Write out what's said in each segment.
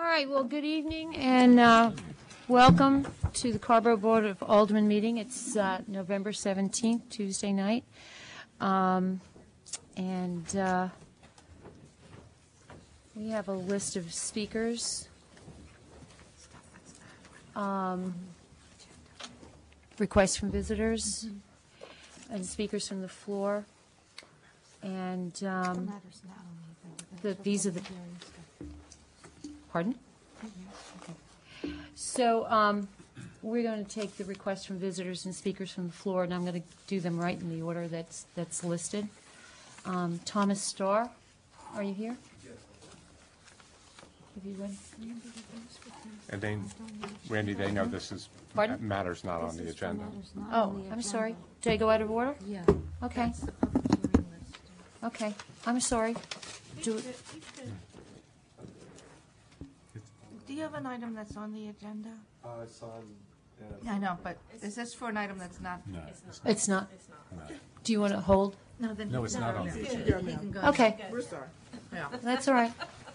All right, well, good evening and welcome to the Carrboro Board of Aldermen meeting. It's November 17th, Tuesday night. We have a list of speakers. Requests from visitors and speakers from the floor. And these are the... Pardon? So we're going to take the requests from visitors and speakers from the floor, and I'm going to do them right in the order that's listed. Thomas Starr, are you here? Yes. Have you read? And they, Randy, they know this is Pardon? matters not on the agenda. Oh, I'm sorry. Did I go out of order? Yeah. Okay. That's the public hearing list. Okay. I'm sorry. Do you have an item that's on the agenda? It's on. I know, but is this for an item that's not? No. It's not. Do you want to hold? No, then No, it's not on the agenda. He can go. Okay. We're sorry. Yeah. That's all right.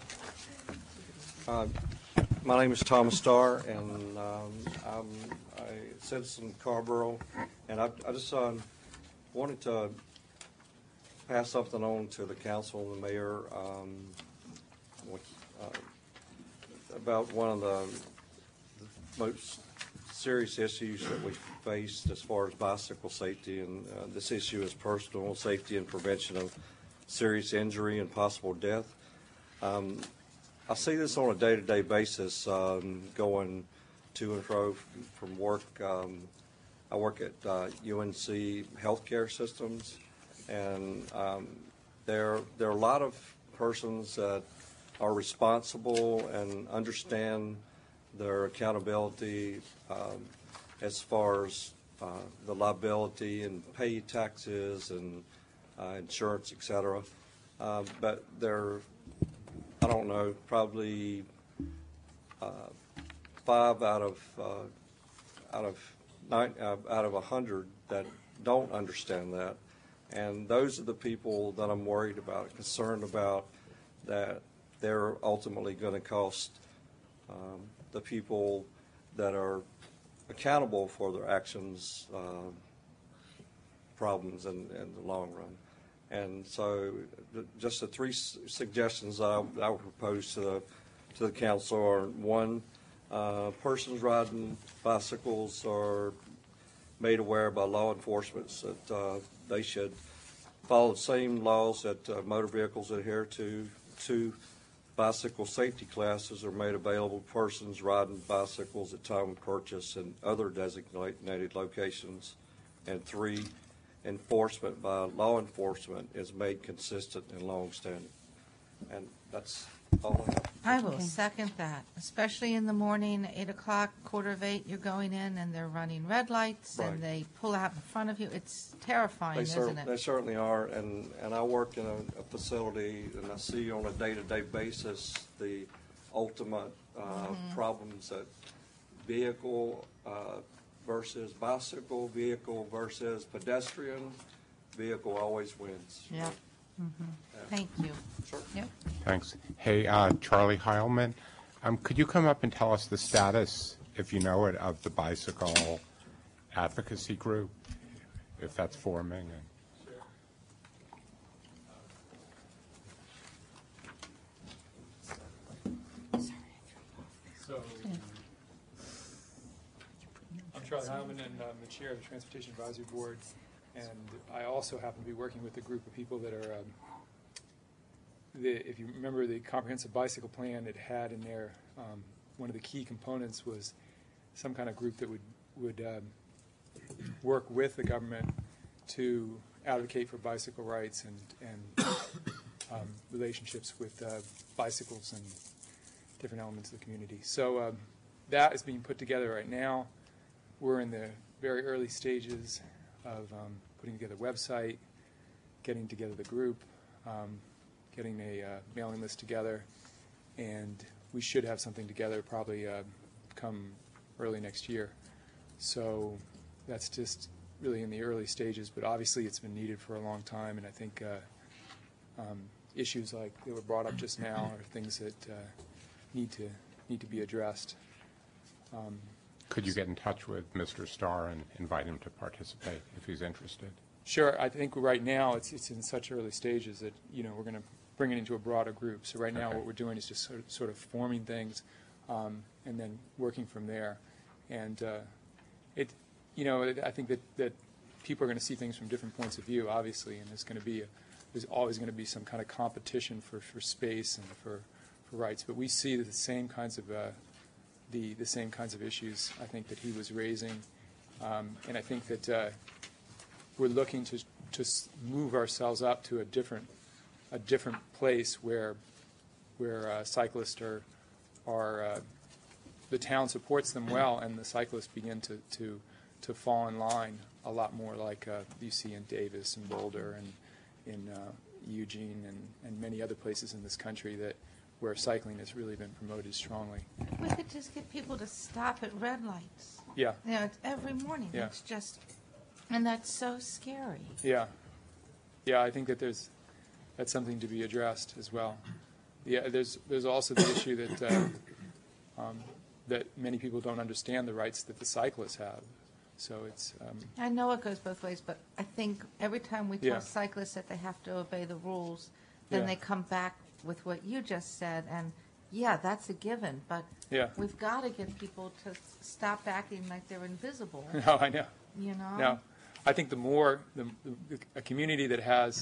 My name is Thomas Starr, and I'm a citizen of Carrboro, and I just wanted to pass something on to the council and the mayor about one of the most serious issues that we faced as far as bicycle safety, and this issue is personal safety and prevention of serious injury and possible death. I see this on a day-to-day basis going to and fro from work. I work at UNC Healthcare Systems, and there are a lot of persons that are responsible and understand their accountability as far as the liability and pay taxes and insurance, et cetera. But they're, I don't know, probably 5 out of 100 that don't understand that, and those are the people that I'm worried about, concerned about, that they're ultimately going to cost the people that are accountable for their actions problems in the long run. And so just the 3 suggestions I would propose to the council are: 1, persons riding bicycles are made aware by law enforcement that they should follow the same laws that motor vehicles adhere to. 2, bicycle safety classes are made available to persons riding bicycles at time of purchase and other designated locations. And 3, enforcement by law enforcement is made consistent and long-standing. And that's all I have. I will second that, especially in the morning, 8 o'clock, 7:45, you're going in and they're running red lights and they pull out in front of you. It's terrifying, isn't it? They certainly are, and I work in a facility, and I see on a day-to-day basis the ultimate problems that vehicle versus bicycle, vehicle versus pedestrian, vehicle always wins. Yeah. Thank you. Sure. Yep. Thanks. Hey, Charlie Heilman, could you come up and tell us the status, if you know it, of the bicycle advocacy group, if that's forming? So, I'm Charlie Heilman, and I'm the chair of the Transportation Advisory Board, and I also happen to be working with a group of people that are, if you remember the comprehensive bicycle plan, it had in there, one of the key components was some kind of group that would work with the government to advocate for bicycle rights and relationships with bicycles and different elements of the community. So that is being put together right now. We're in the very early stages of putting together a website, getting together the group, getting a mailing list together, and we should have something together probably come early next year. So that's just really in the early stages, but obviously it's been needed for a long time, and I think issues like that were brought up just now are things that need to need to be addressed. Could you get in touch with Mr. Starr and invite him to participate if he's interested? Sure. I think right now it's in such early stages that we're going to bring it into a broader group. So right now Okay. what we're doing is just sort of forming things and then working from there. And I think that people are going to see things from different points of view, obviously, and there's always going to be some kind of competition for space and for rights. But we see the same kinds of the same kinds of issues, I think, that he was raising. And I think that we're looking to move ourselves up to a different place where cyclists are the town supports them well, and the cyclists begin to fall in line a lot more like you see in Davis and Boulder and in Eugene and many other places in this country where cycling has really been promoted strongly. We could just get people to stop at red lights. Yeah. It's every morning. Yeah. It's just, and that's so scary. Yeah. Yeah, I think that that's something to be addressed as well. Yeah, there's also the issue that many people don't understand the rights that the cyclists have. So it's. I know it goes both ways, but I think every time we tell Yeah. cyclists that they have to obey the rules, then Yeah. they come back with what you just said, and yeah, that's a given, but Yeah. we've got to get people to stop acting like they're invisible, No, I know. No, I think the more a community that has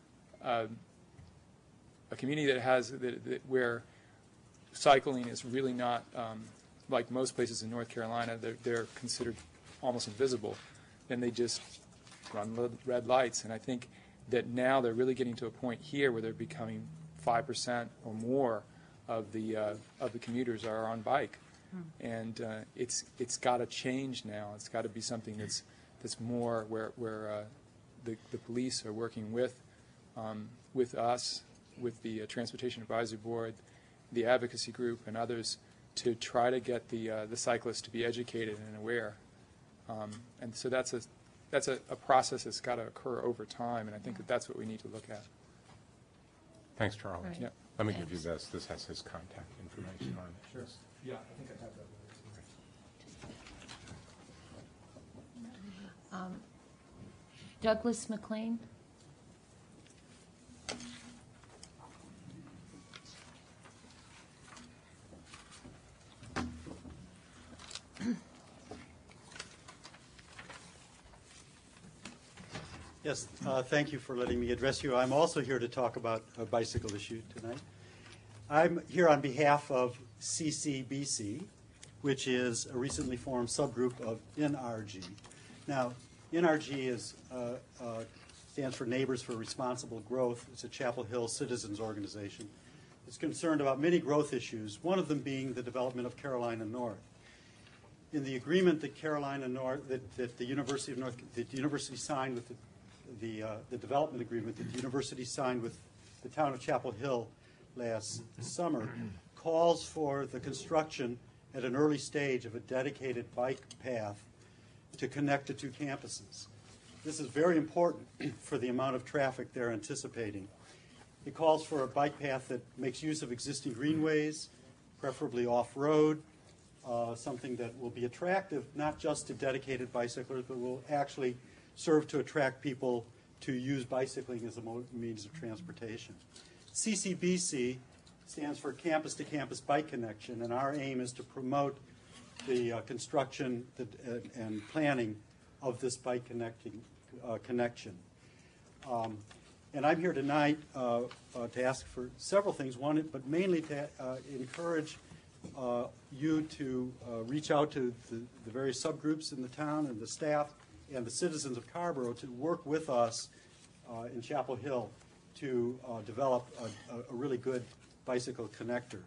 where cycling is really not like most places in North Carolina, they're considered almost invisible, then they just run red lights. And I think that now they're really getting to a point here where they're becoming 5% or more of the commuters are on bike, and it's got to change now. It's got to be something that's more where the police are working with us, with the Transportation Advisory Board, the advocacy group, and others to try to get the cyclists to be educated and aware. And so that's a process that's got to occur over time, and I think that's what we need to look at. Thanks, Charlie. Right. Yeah. Let me give Thanks. you this. This has his contact information on it. Sure. Yeah, I think I have that. Douglas McLean? Yes, thank you for letting me address you. I'm also here to talk about a bicycle issue tonight. I'm here on behalf of CCBC, which is a recently formed subgroup of NRG. Now, NRG stands for Neighbors for Responsible Growth. It's a Chapel Hill citizens organization. It's concerned about many growth issues, one of them being the development of Carolina North. In the agreement that Carolina North, that the university signed with the development agreement that the university signed with the town of Chapel Hill last summer, calls for the construction at an early stage of a dedicated bike path to connect the two campuses. This is very important for the amount of traffic they're anticipating. It calls for a bike path that makes use of existing greenways, preferably off-road, something that will be attractive not just to dedicated bicyclers, but will actually serve to attract people to use bicycling as a means of transportation. CCBC stands for Campus to Campus Bike Connection, and our aim is to promote the construction and planning of this bike connection. And I'm here tonight to ask for several things. One, but mainly to encourage you to reach out to the various subgroups in the town and the staff and the citizens of Carrboro to work with us in Chapel Hill to develop a really good bicycle connector.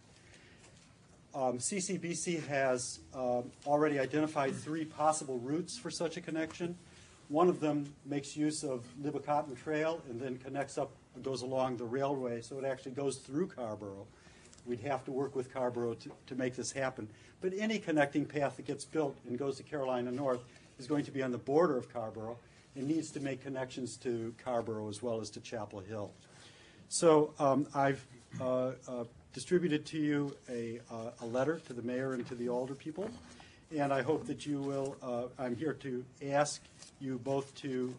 CCBC has already identified 3 possible routes for such a connection. One of them makes use of Libby-Cotton Trail and then connects up and goes along the railway, so it actually goes through Carrboro. We'd have to work with Carrboro to make this happen. But any connecting path that gets built and goes to Carolina North is going to be on the border of Carrboro and needs to make connections to Carrboro as well as to Chapel Hill. So I've distributed to you a letter to the mayor and to the alder people, and I hope that you will, I'm here to ask you both to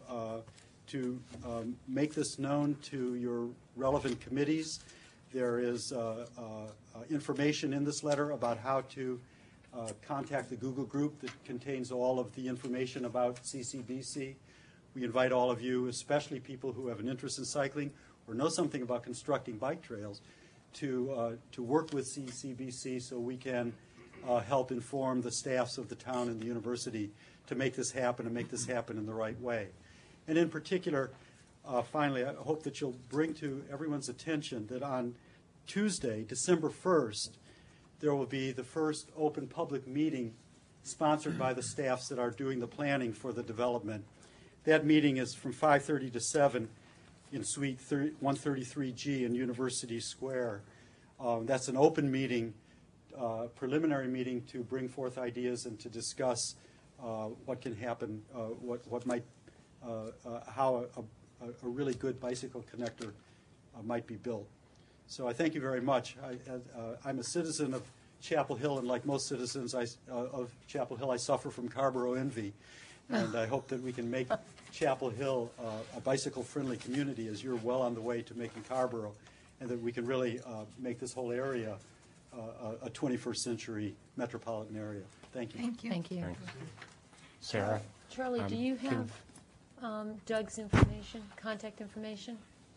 make this known to your relevant committees. There is information in this letter about how to contact the Google group that contains all of the information about CCBC. We invite all of you, especially people who have an interest in cycling or know something about constructing bike trails, to work with CCBC so we can help inform the staffs of the town and the university to make this happen and make this happen in the right way. And in particular, finally, I hope that you'll bring to everyone's attention that on Tuesday, December 1st, there will be the first open public meeting sponsored by the staffs that are doing the planning for the development. That meeting is from 5:30 to 7 in Suite 133G in University Square. That's an open meeting, preliminary meeting to bring forth ideas and to discuss what can happen, what might, how a really good bicycle connector might be built. So I thank you very much. I'm a citizen of Chapel Hill, and like most citizens of Chapel Hill, I suffer from Carrboro envy. And I hope that we can make Chapel Hill a bicycle-friendly community, as you're well on the way to making Carrboro, and that we can really make this whole area a 21st century metropolitan area. Thank you. Thank you. Thank you. Thanks. Sarah? Charlie, do you have Doug's information, contact information?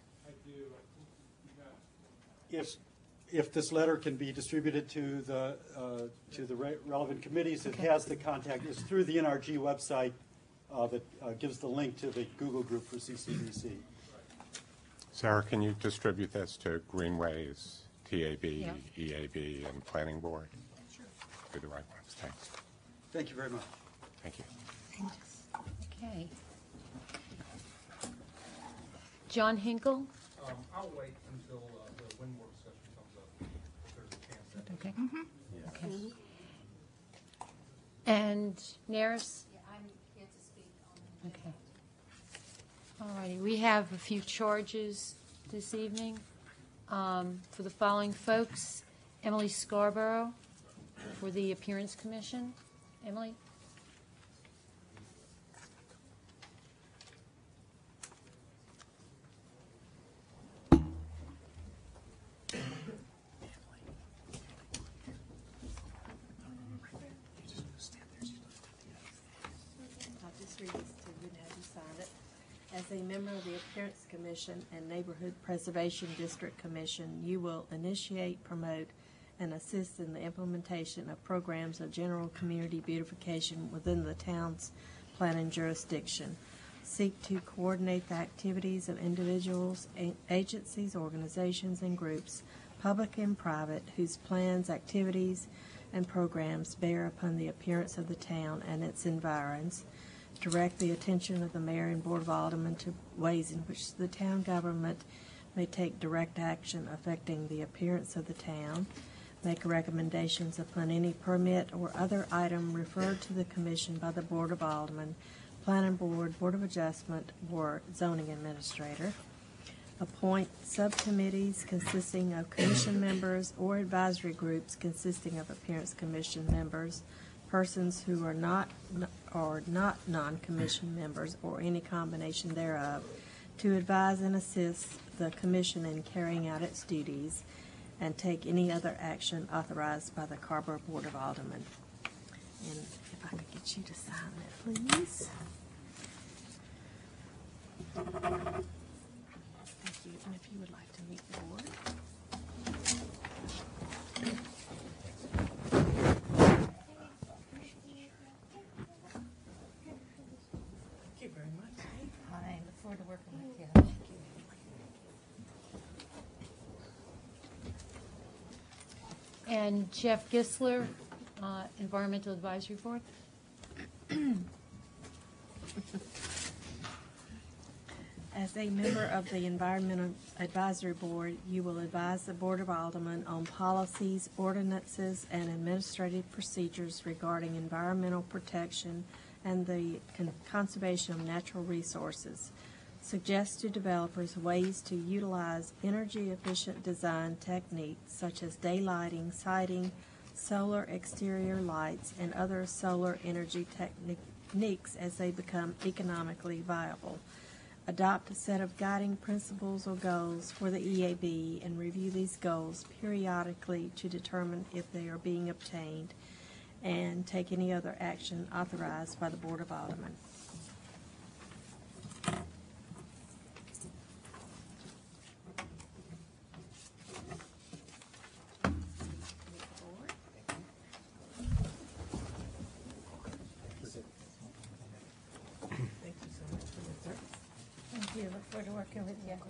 If this letter can be distributed to the relevant committees, it Okay. has the contact. It's through the NRG website that gives the link to the Google group for CCBC. Sarah, can you distribute this to Greenways, TAB, Yeah. EAB, and Planning Board? Sure. Do the right ones. Thanks. Thank you very much. Thank you. Okay. John Hinkle? I'll wait until the Windward session comes up, if there's a chance that. Okay. Okay. And Naris? Yeah, I'm here to speak on. Okay. All righty, we have a few charges this evening for the following folks. Emily Scarborough for the Appearance Commission. Emily? I'll just read this to you and have you sign it. As a member of the Appearance Commission and Neighborhood Preservation District Commission, you will initiate, promote, and assist in the implementation of programs of general community beautification within the town's planning jurisdiction. Seek to coordinate the activities of individuals, agencies, organizations, and groups, public and private, whose plans, activities, and programs bear upon the appearance of the town and its environs. Direct the attention of the mayor and board of aldermen to ways in which the town government may take direct action affecting the appearance of the town. Make recommendations upon any permit or other item referred to the commission by the board of aldermen, planning board, board of adjustment, or zoning administrator. Appoint subcommittees consisting of commission members or advisory groups consisting of appearance commission members, persons who are not non-commission members or any combination thereof, to advise and assist the commission in carrying out its duties, and take any other action authorized by the Carrboro Board of Aldermen. And if I could get you to sign that, please. Thank you. And if you would like to meet the board. Thank you very much. I look forward to working with you. And Jeff Gisler, Environmental Advisory Board. As a member of the Environmental Advisory Board, you will advise the Board of Aldermen on policies, ordinances, and administrative procedures regarding environmental protection and the conservation of natural resources. Suggests to developers ways to utilize energy-efficient design techniques such as daylighting, siding, solar exterior lights, and other solar energy techniques as they become economically viable. Adopt a set of guiding principles or goals for the EAB and review these goals periodically to determine if they are being obtained, and take any other action authorized by the Board of Aldermen. Thank you. Look forward to working with you.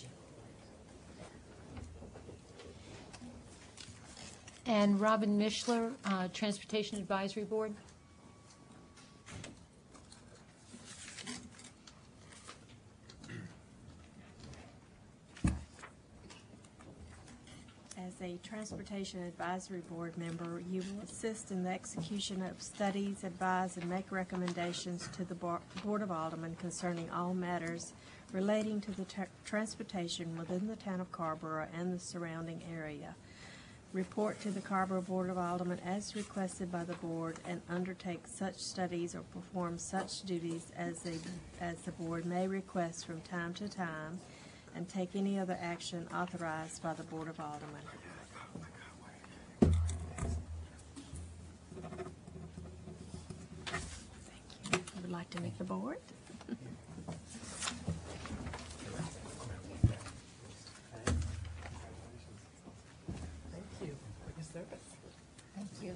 And Robin Mishler, Transportation Advisory Board. As a Transportation Advisory Board member, you will assist in the execution of studies, advise, and make recommendations to the Board of Aldermen concerning all matters relating to the transportation within the town of Carrboro and the surrounding area. Report to the Carrboro Board of Aldermen as requested by the board, and undertake such studies or perform such duties as the board may request from time to time, and take any other action authorized by the Board of Aldermen. Thank you. I would like to meet the board. Thank you.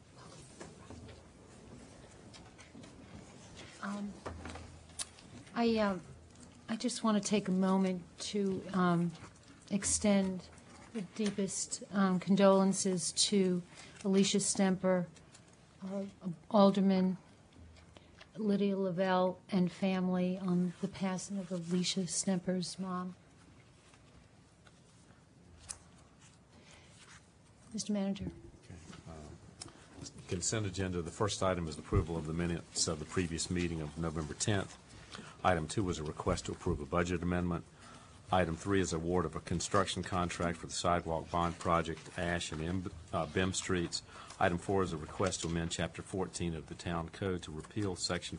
I just want to take a moment to extend the deepest condolences to Alicia Stemper, Alderman Lydia Lavelle, and family on the passing of Alicia Stemper's mom. Mr. Manager. Consent agenda. The first item is approval of the minutes of the previous meeting of November 10th. Item 2 was a request to approve a budget amendment. Item 3 is award of a construction contract for the sidewalk bond project, Ash and Bim Streets. Item 4 is a request to amend Chapter 14 of the Town Code to repeal Section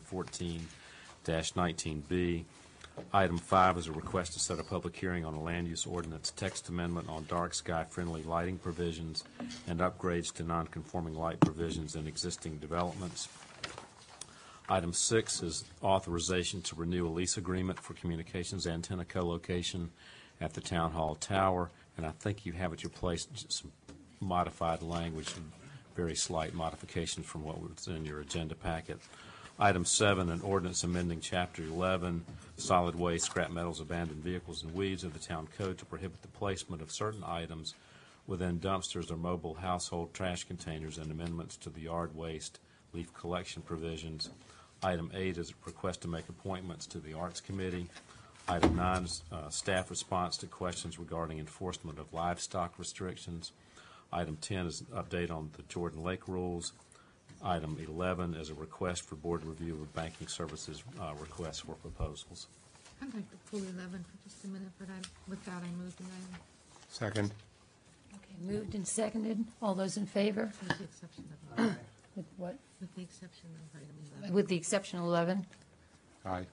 14-19B. Item 5 is a request to set a public hearing on a land use ordinance text amendment on dark sky-friendly lighting provisions and upgrades to non-conforming light provisions in existing developments. Item 6 is authorization to renew a lease agreement for communications antenna co-location at the Town Hall Tower, and I think you have at your place some modified language, some very slight modifications from what was in your agenda packet. Item 7, an ordinance amending Chapter 11, solid waste, scrap metals, abandoned vehicles, and weeds of the Town Code to prohibit the placement of certain items within dumpsters or mobile household trash containers, and amendments to the yard waste leaf collection provisions. Item 8 is a request to make appointments to the Arts Committee. Item 9 is staff response to questions regarding enforcement of livestock restrictions. Item 10 is an update on the Jordan Lake rules. Item 11 is a request for board review of banking services requests for proposals. I'd like to pull 11 for just a minute, but with that, I move the item. Second. Okay, moved and seconded. All those in favor? With the exception of With what? With the exception of item 11. With the exception of 11. Aye.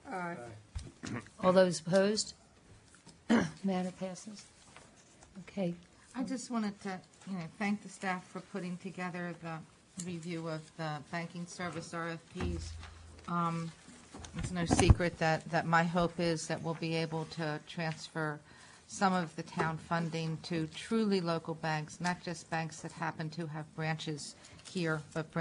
All those opposed? Matter passes. Okay. I just wanted to, thank the staff for putting together the review of the banking service RFPs. It's no secret that my hope is that we'll be able to transfer some of the town funding to truly local banks, not just banks that happen to have branches here, but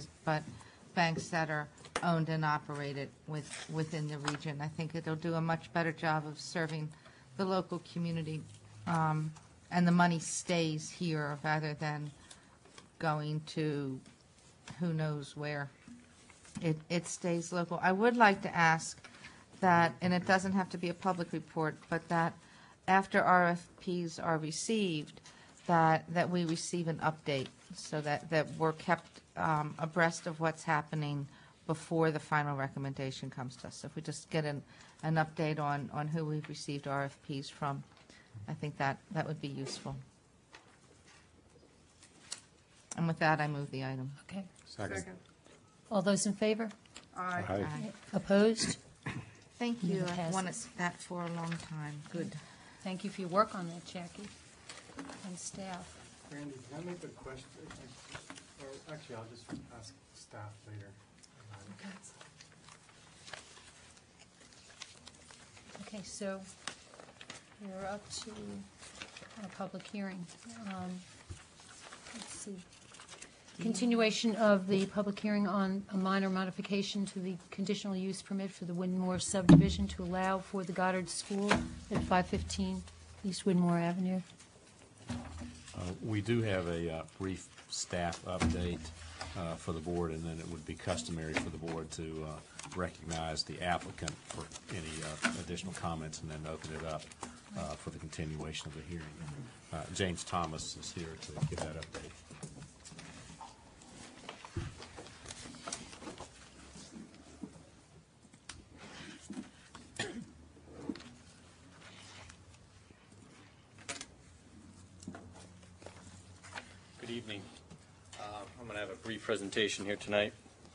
banks that are owned and operated within the region. I think it'll do a much better job of serving the local community, and the money stays here rather than going to who knows where. It stays local. I would like to ask that, and it doesn't have to be a public report, but that after RFPs are received, that we receive an update so that we're kept abreast of what's happening before the final recommendation comes to us. So if we just get an update on who we've received RFPs from, I think that would be useful. And with that, I move the item. Okay. Second. All those in favor? Aye. Opposed? Thank you. Motion I've wanted passes. that for a long time. Good. Thank you for your work on that, Jackie, and staff. Randy, can I make a question? Or actually, I'll just ask staff later. Okay, so we're up to our public hearing. Let's see. Continuation of the public hearing on a minor modification to the conditional use permit for the Winmore subdivision to allow for the Goddard School at 515 East Winmore Avenue. We do have a brief staff update for the board, and then it would be customary for the board to recognize the applicant for any additional comments and then open it up for the continuation of the hearing. James Thomas is here to give that update. Good evening. I'm going to have a brief presentation here tonight.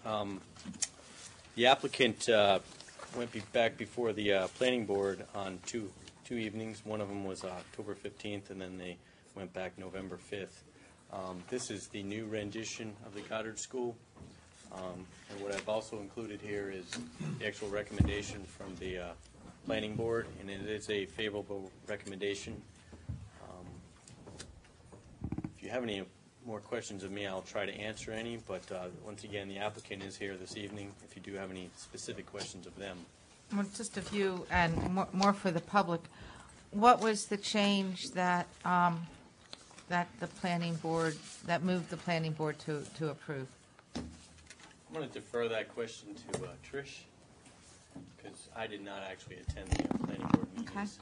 The applicant went back before the planning board on two evenings. One of them was October 15th, and then they went back November 5th. This is the new rendition of the Goddard School. And what I've also included here is the actual recommendation from the planning board, and it is a favorable recommendation. If you have any more questions of me, I'll try to answer any, but once again, the applicant is here this evening if you do have any specific questions of them. Well, just a few, and more for the public. What was the change that that the planning board, that moved the planning board to approve? I'm going to defer that question to Trish, because I did not actually attend the planning board meetings. Okay.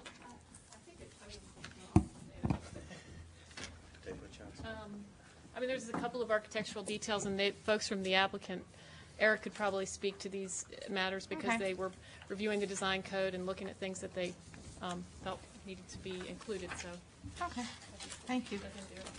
Take a chance. I mean, there's a couple of architectural details, and folks from the applicant, Eric could probably speak to these matters because Okay. they were reviewing the design code and looking at things that they felt needed to be included, so. Okay, thank you.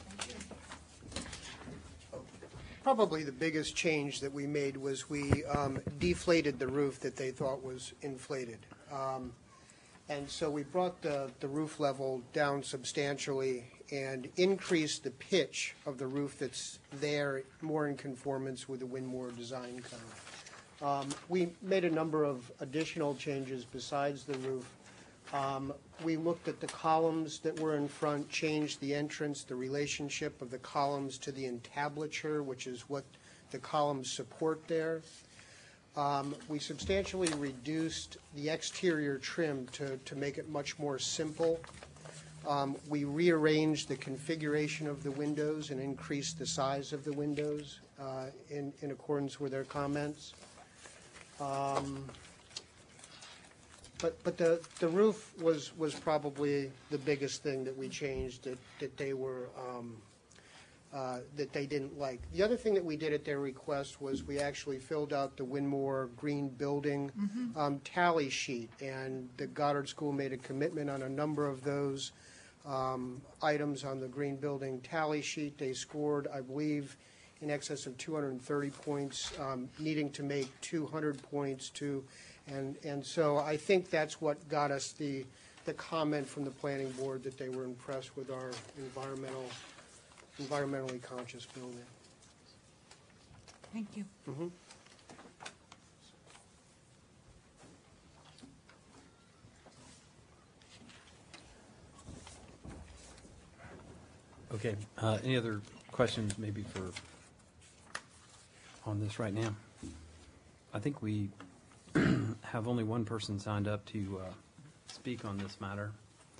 Probably the biggest change that we made was we deflated the roof that they thought was inflated. And so we brought the roof level down substantially and increased the pitch of the roof that's there more in conformance with the Winmore design code. We made a number of additional changes besides the roof. We looked at the columns that were in front, changed the entrance, the relationship of the columns to the entablature, which is what the columns support there. We substantially reduced the exterior trim to make it much more simple. We rearranged the configuration of the windows and increased the size of the windows in accordance with their comments. But the roof was probably the biggest thing that we changed that they were that they didn't like. The other thing that we did at their request was we actually filled out the Winmore Green Building tally sheet, and the Goddard School made a commitment on a number of those items on the Green Building tally sheet. They scored, I believe, in excess of 230 points, needing to make 200 points to. And so I think that's what got us the comment from the planning board that they were impressed with our environmentally conscious building. Thank you. Okay, any other questions maybe on this right now? I think we have only one person signed up to speak on this matter.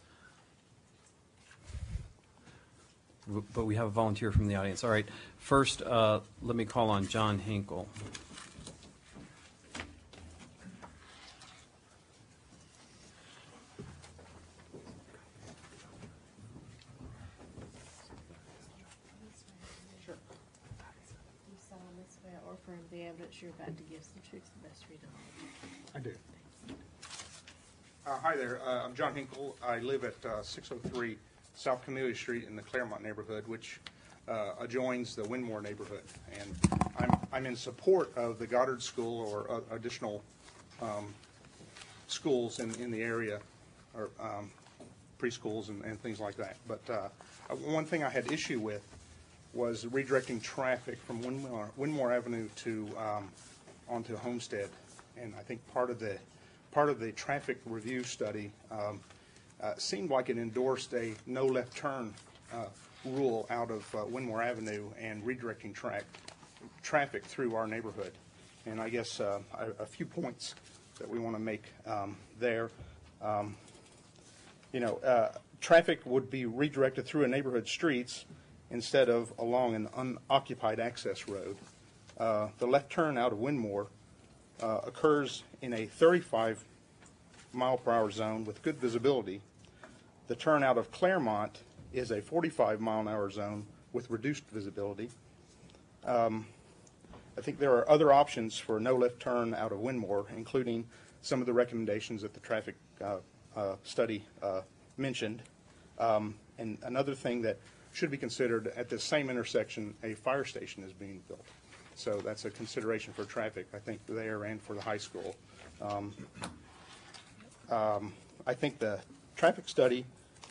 But we have a volunteer from the audience. All right, first, let me call on John Hinkle. Do you solemnly swear or affirm of the evidence you're about to give some to the best of your knowledge. I do. Hi there. I'm John Hinkle. I live at 603 South Camellia Street in the Claremont neighborhood, which adjoins the Windmore neighborhood. And I'm in support of the Goddard School or additional schools in the area, or preschools and things like that. But one thing I had issue with was redirecting traffic from Windmore Avenue to onto Homestead, and I think part of the traffic review study seemed like it endorsed a no left turn rule out of Windmore Avenue and redirecting traffic through our neighborhood. And I guess a few points that we want to make there. Traffic would be redirected through a neighborhood streets instead of along an unoccupied access road. The left turn out of Windmore occurs in a 35-mile-per-hour zone with good visibility. The turn out of Claremont is a 45-mile-an-hour zone with reduced visibility. I think there are other options for no left turn out of Windmore, including some of the recommendations that the traffic study mentioned. And another thing that should be considered, at this same intersection, a fire station is being built. So that's a consideration for traffic, I think, there and for the high school. I think the traffic study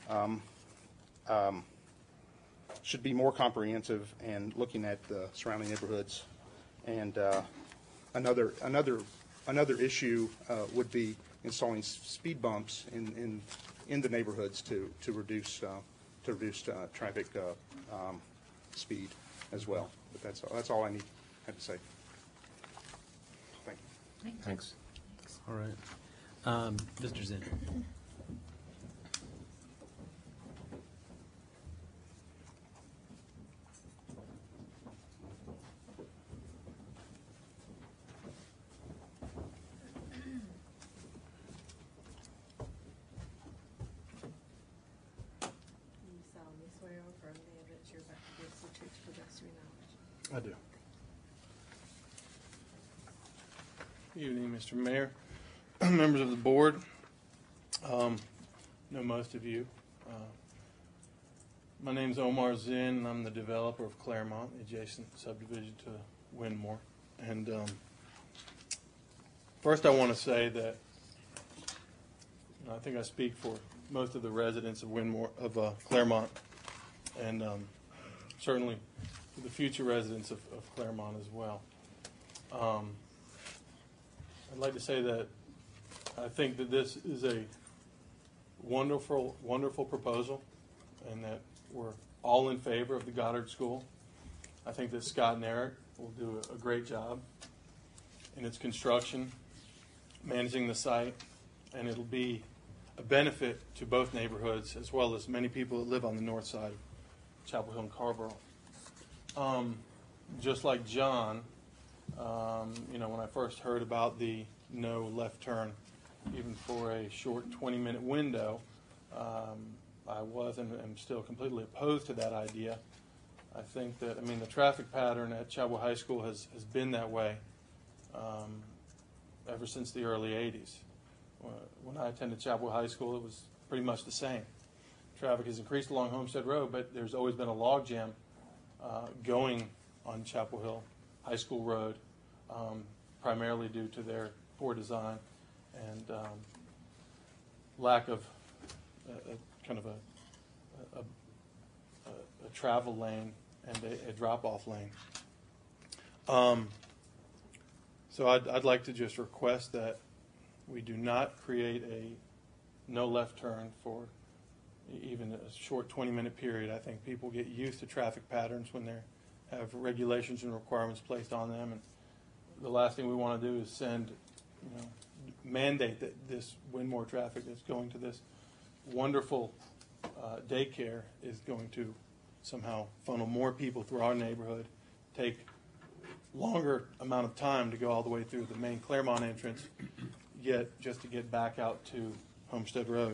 should be more comprehensive and looking at the surrounding neighborhoods. And another issue would be installing speed bumps in the neighborhoods to reduce traffic speed as well. But that's all I had to say. Thank you. Thanks. All right. Mr. Zinn. I do. Good evening, Mr. Mayor, members of the board. Know most of you. My name's Omar Zinn, and I'm the developer of Claremont, the adjacent subdivision to Windmore. And first I want to say that I think I speak for most of the residents of Claremont, and certainly for the future residents of Claremont as well. I'd like to say that I think that this is a wonderful, wonderful proposal, and that we're all in favor of the Goddard School. I think that Scott and Eric will do a great job in its construction, managing the site, and it'll be a benefit to both neighborhoods as well as many people that live on the north side of Chapel Hill and Carrboro. Just like John, when I first heard about the no left turn, even for a short 20-minute window, I was and am still completely opposed to that idea. I think that, the traffic pattern at Chapel High School has been that way ever since the early 80s. When I attended Chapel High School, it was pretty much the same. Traffic has increased along Homestead Road, but there's always been a logjam going on Chapel Hill High School Road, primarily due to their poor design and lack of a travel lane and a drop-off lane. So I'd like to just request that we do not create a no left turn for even a short 20-minute period. I think people get used to traffic patterns when they have regulations and requirements placed on them, and the last thing we want to do is mandate that this Windmore traffic that's going to this wonderful daycare is going to somehow funnel more people through our neighborhood, take longer amount of time to go all the way through the main Claremont entrance, just to get back out to Homestead Road.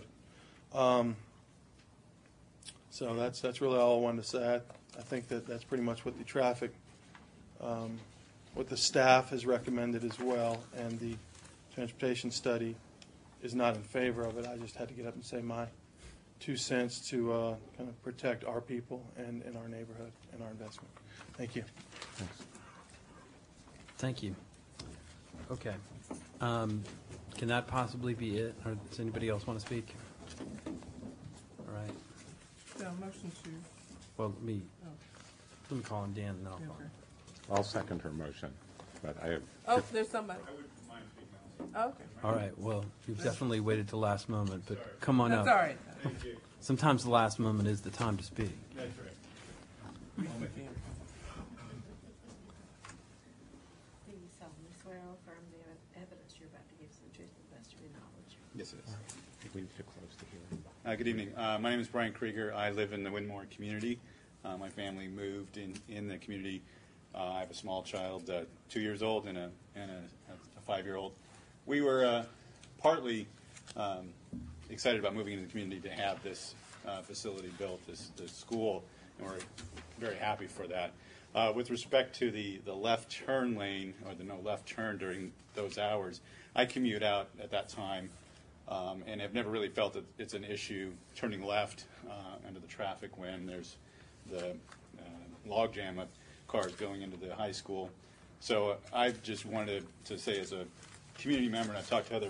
So that's really all I wanted to say. I think that's pretty much what the traffic what the staff has recommended as well, and the transportation study is not in favor of it. I just had to get up and say my 2 cents to kind of protect our people and our neighborhood and our investment. Thank you. Thank you. Okay. Can that possibly be it? Or does anybody else want to speak? All right. Yeah, motion to. Well, let me call him Dan, and then I'll call him. I'll second her motion, but I have. Oh, there's somebody. Okay. All right, well, you've definitely waited till last moment, but come on up. That's all right. Sometimes the last moment is the time to speak. That's right. Do you solemnly swear or affirm the evidence you're about to give is the truth and best of your knowledge? Yes, it is. I think we need to close the hearing. Good evening. My name is Brian Krieger. I live in the Winmore community. My family moved in the community. I have a small child, 2 years old, and a 5-year-old. We were partly excited about moving into the community to have this facility built, this school, and we're very happy for that. With respect to the left turn lane, or the no left turn during those hours, I commute out at that time and have never really felt that it's an issue turning left under the traffic when there's the logjam of cars going into the high school. So I just wanted to say, as a community member, and I've talked to other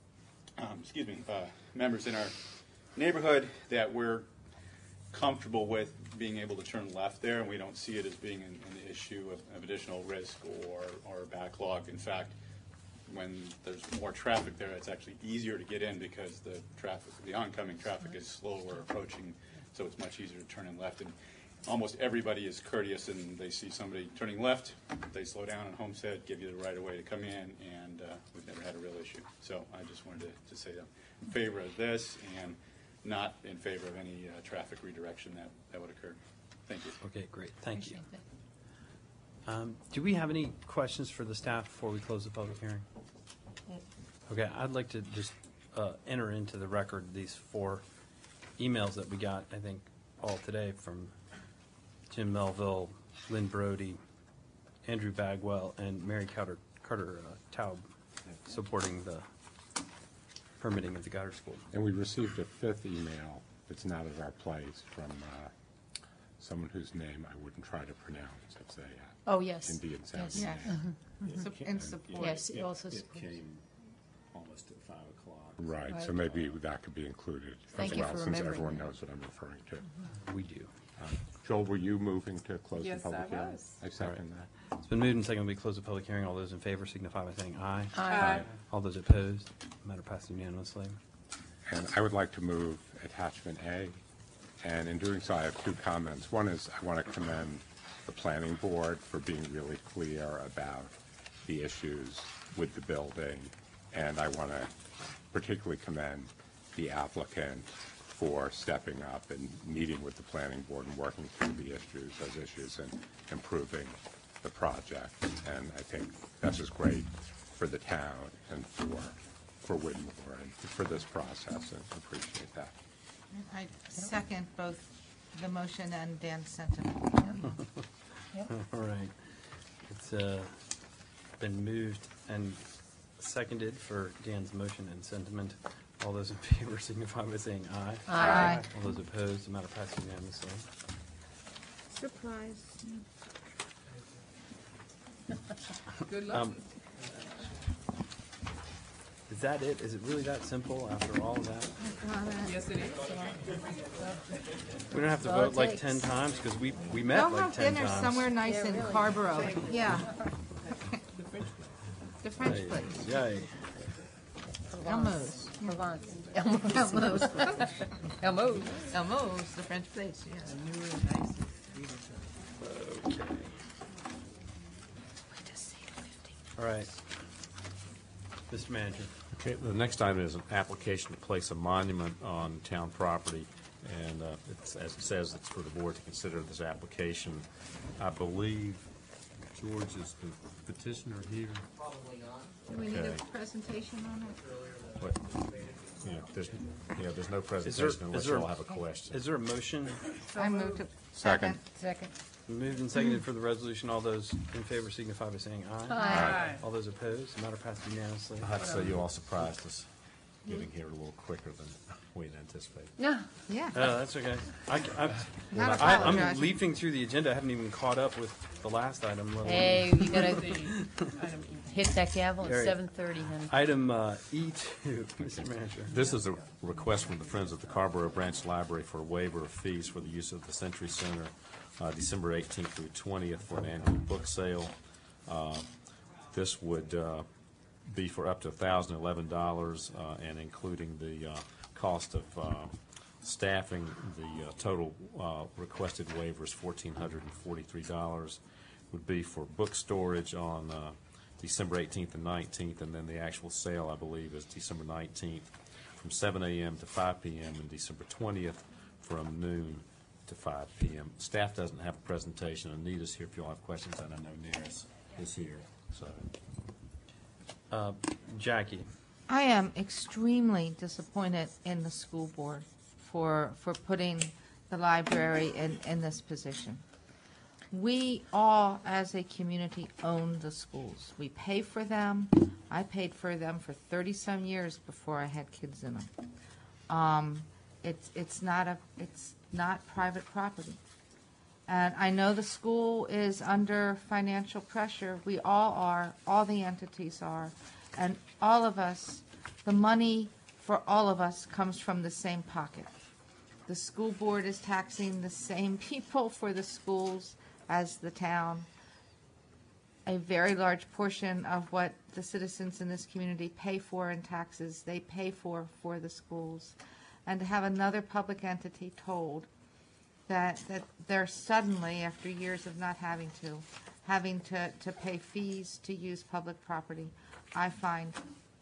members in our neighborhood, that we're comfortable with being able to turn left there, and we don't see it as being an issue of additional risk or backlog. In fact, when there's more traffic there, it's actually easier to get in because the oncoming traffic is slower approaching, so it's much easier to turn in left. And almost everybody is courteous, and they see somebody turning left, they slow down on Homestead, give you the right of way to come in, and we've never had a real issue. So I just wanted to say I'm in favor of this and not in favor of any traffic redirection that would occur. Thank you. Okay, great. Thank you. Do we have any questions for the staff before we close the public hearing? Okay, I'd like to just enter into the record these 4 emails that we got, I think, all today from Jim Melville, Lynn Brody, Andrew Bagwell, and Mary Carter Taub, supporting the permitting of the Goddard School. And we received a 5th email that's not at our place from someone whose name I wouldn't try to pronounce. It's a Oh, yes. Indian sounding Yes. name. In support. Yes, it also It supports. came almost at 5 o'clock. Right, so maybe that could be included Thank as you well, for since remembering everyone that. knows what I'm referring to. We do. Joel, were you moving to close the Yes, public I hearing? was. I second that. It's been moved and seconded we close the public hearing. All those in favor signify by saying aye. Aye. All those opposed, matter passed unanimously. And I would like to move attachment A, and in doing so, I have 2 comments. One is I want to commend the planning board for being really clear about the issues with the building, and I want to particularly commend the applicant for stepping up and meeting with the planning board and working through those issues, and improving the project. And I think that's just great for the town and for Whitmore and for this process, and appreciate that. I second both the motion and Dan's sentiment. All right. It's been moved and seconded for Dan's motion and sentiment. All those in favor signify by saying aye. Aye. All those opposed, the matter passes unanimously. Surprise. Good luck. Is that it? Is it really that simple after all of that? Yes, it is. We don't have to That's all vote it like takes. 10 times because we met Go like have 10 dinner times. somewhere nice in Carborough. Yeah. The French Yay. place. Yay. Elmo's. Provence. Elmo's. Elmo's. Elmo's, the French place, yes. Okay. All right. Mr. Manager. Okay, the next item is an application to place a monument on town property, and it's, as it says, it's for the board to consider this application. I believe George is the petitioner here. Do we need a Okay. presentation on it? But, there's no presentation unless you all have a question. Is there a motion? I move to Second. Second. Moved and seconded for the resolution. All those in favor signify by saying aye. Aye. All those opposed, the matter passed unanimously. I have to say, you all surprised us getting here a little quicker than we had anticipated. No. Yeah. That's okay. Not apologize. I'm leafing through the agenda. I haven't even caught up with the last item. let alone- Hey, you gotta hit that gavel at All right. 7:30, honey. Item E2, Mr. Manager. This is a request from the Friends of the Carborough Branch Library for a waiver of fees for the use of the Century Center, December 18th through 20th for an annual book sale. This would be for up to $1,011, and including the cost of staffing, the total requested waiver is $1,443. Would be for book storage on December 18th and 19th, and then the actual sale, I believe, is December 19th from 7 a.m. to 5 p.m. and December 20th from noon to 5 p.m. Staff doesn't have a presentation. Anita's here if you all have questions, and I know Neris is here. So, Jackie. I am extremely disappointed in the school board for putting the library in this position. We all, as a community, own the schools. We pay for them. I paid for them for 30-some years before I had kids in them. It's not private property. And I know the school is under financial pressure. We all are. All the entities are. And all of us, the money for all of us comes from the same pocket. The school board is taxing the same people for the schools as the town. A very large portion of what the citizens in this community pay for in taxes, they pay for the schools. And to have another public entity told that they're suddenly, after years of not having to pay fees to use public property, I find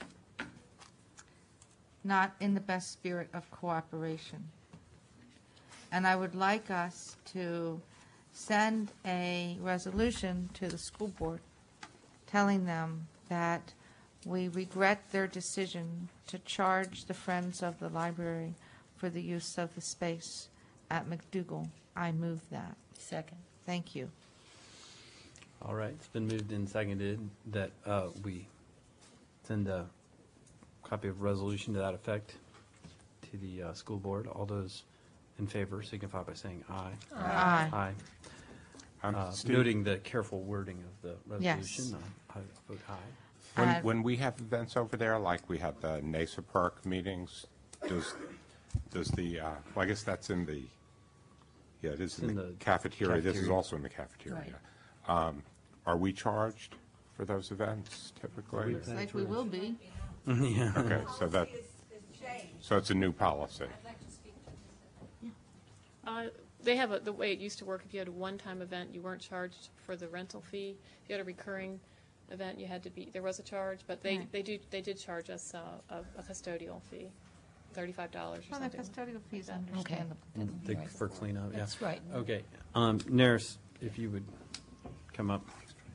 not in the best spirit of cooperation. And I would like us to send a resolution to the school board telling them that we regret their decision to charge the Friends of the Library for the use of the space at McDougal. I move that. Second. Thank you. All right, it's been moved and seconded that we send a copy of a resolution to that effect to the school board. All those in favor signify by saying aye. Aye. Aye. Steve? Noting the careful wording of the Yes. resolution, I vote aye. When we have events over there, like we have the NASA Perk meetings, does the, well, I guess that's in the, yeah, it is in the cafeteria. This is cafeteria. also in the cafeteria. Are we charged for those events typically? Looks like we will be. Yeah. Okay, so it's a new policy. They have the way it used to work. If you had a one-time event, you weren't charged for the rental fee. If you had a recurring event, there was a charge, but they did charge us a custodial fee, $35 or Well, the something. custodial fee is like that. understandable. For cleanup, yeah. That's right. Okay. Neris, if you would come up.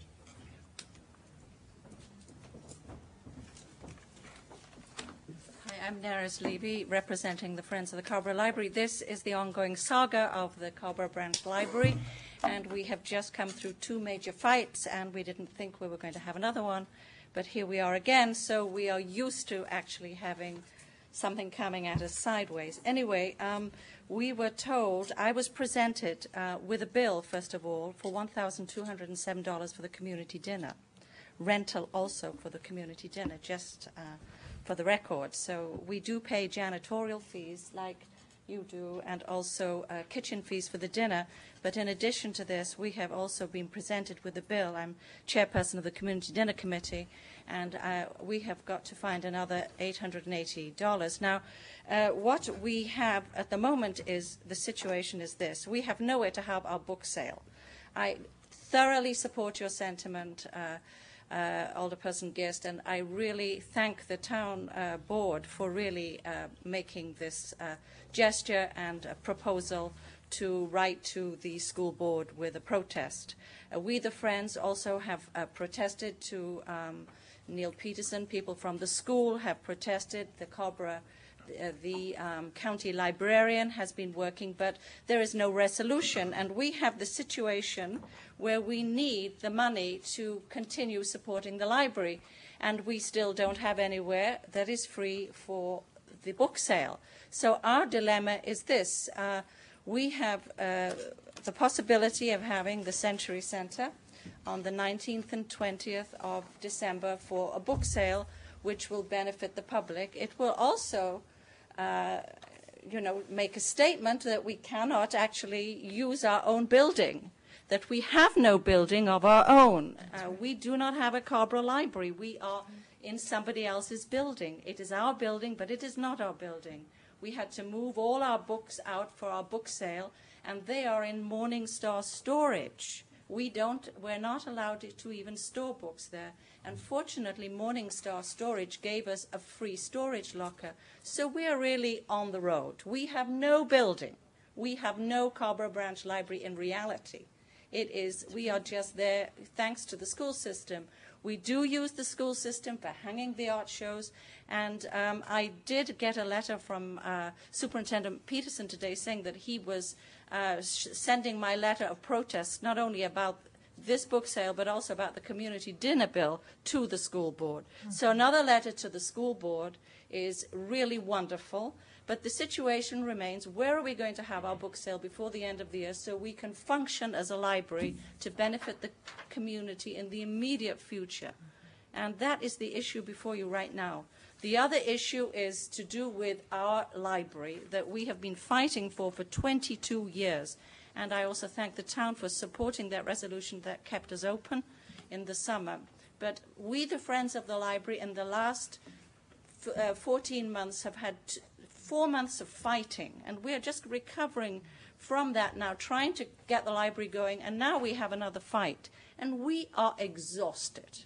Hi, I'm Neris Levy, representing the Friends of the Carborough Library. This is the ongoing saga of the Carborough Branch Library, and we have just come through two major fights, and we didn't think we were going to have another one, but here we are again, so we are used to actually having something coming at us sideways. Anyway, we were told, I was presented with a bill, first of all, for $1,207 for the community dinner. Rental also for the community dinner, just for the record. So we do pay janitorial fees like you do, and also kitchen fees for the dinner. But in addition to this, we have also been presented with a bill. I'm chairperson of the Community Dinner Committee, and we have got to find another $880. Now, what we have at the moment is, the situation is this. We have nowhere to have our book sale. I thoroughly support your sentiment, Alderperson Gist, and I really thank the town board for really making this gesture and a proposal to write to the school board with a protest. We, the Friends, also have protested to Neil Peterson. People from the school have protested. The Cobra The county librarian has been working, but there is no resolution. And we have the situation where we need the money to continue supporting the library. And we still don't have anywhere that is free for the book sale. So our dilemma is this. We have the possibility of having the Century Center on the 19th and 20th of December for a book sale, which will benefit the public. It will also, make a statement that we cannot actually use our own building, that we have no building of our own. We do not have a Carrboro Library. We are in somebody else's building. It is our building, but it is not our building. We had to move all our books out for our book sale, and they are in Morningstar storage. We're not allowed to even store books there. And fortunately, Morningstar Storage gave us a free storage locker. So we are really on the road. We have no building. We have no Carrboro Branch Library in reality. We are just there thanks to the school system. We do use the school system for hanging the art shows. And I did get a letter from Superintendent Peterson today saying that he was sending my letter of protest, not only about this book sale, but also about the community dinner bill to the school board. So another letter to the school board is really wonderful. But the situation remains, where are we going to have our book sale before the end of the year so we can function as a library to benefit the community in the immediate future? And that is the issue before you right now. The other issue is to do with our library that we have been fighting for 22 years. And I also thank the town for supporting that resolution that kept us open in the summer. But we, the Friends of the Library, in the last 14 months have had 4 months of fighting. And we're just recovering from that now, trying to get the library going. And now we have another fight. And we are exhausted.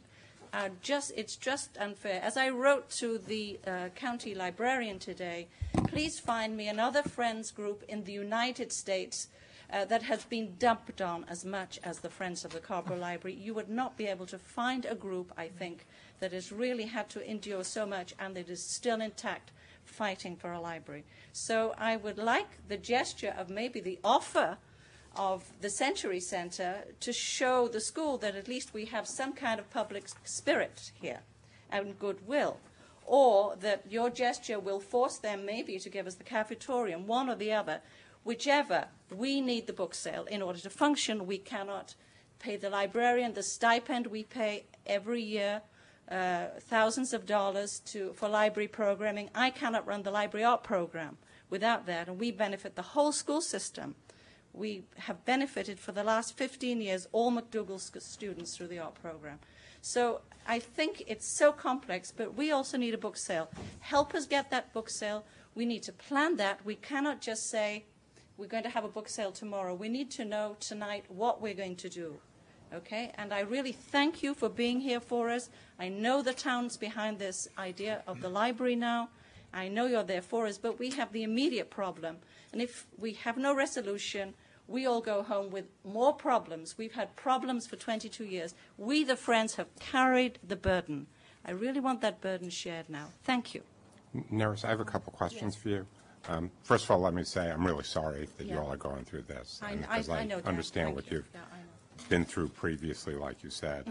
It's just unfair. As I wrote to the county librarian today, please find me another Friends group in the United States that has been dumped on as much as the Friends of the Carrboro Library. You would not be able to find a group, I think, that has really had to endure so much and that is still intact fighting for a library. So I would like the gesture of maybe the offer of the Century Center to show the school that at least we have some kind of public spirit here and goodwill, or that your gesture will force them maybe to give us the cafetorium, one or the other. Whichever, we need the book sale in order to function. We cannot pay the librarian the stipend we pay every year, thousands of dollars for library programming. I cannot run the library art program without that, and we benefit the whole school system. We have benefited for the last 15 years, all McDougall students through the art program. So I think it's so complex, but we also need a book sale. Help us get that book sale. We need to plan that. We cannot just say, we're going to have a book sale tomorrow. We need to know tonight what we're going to do. Okay? And I really thank you for being here for us. I know the town's behind this idea of the library now. I know you're there for us, but we have the immediate problem. And if we have no resolution, we all go home with more problems. We've had problems for 22 years. We, the Friends, have carried the burden. I really want that burden shared now. Thank you. Neris, I have a couple questions for you. First of all, let me say I'm really sorry that you all are going through this. Because I know that. understand what you've been through previously, like you said.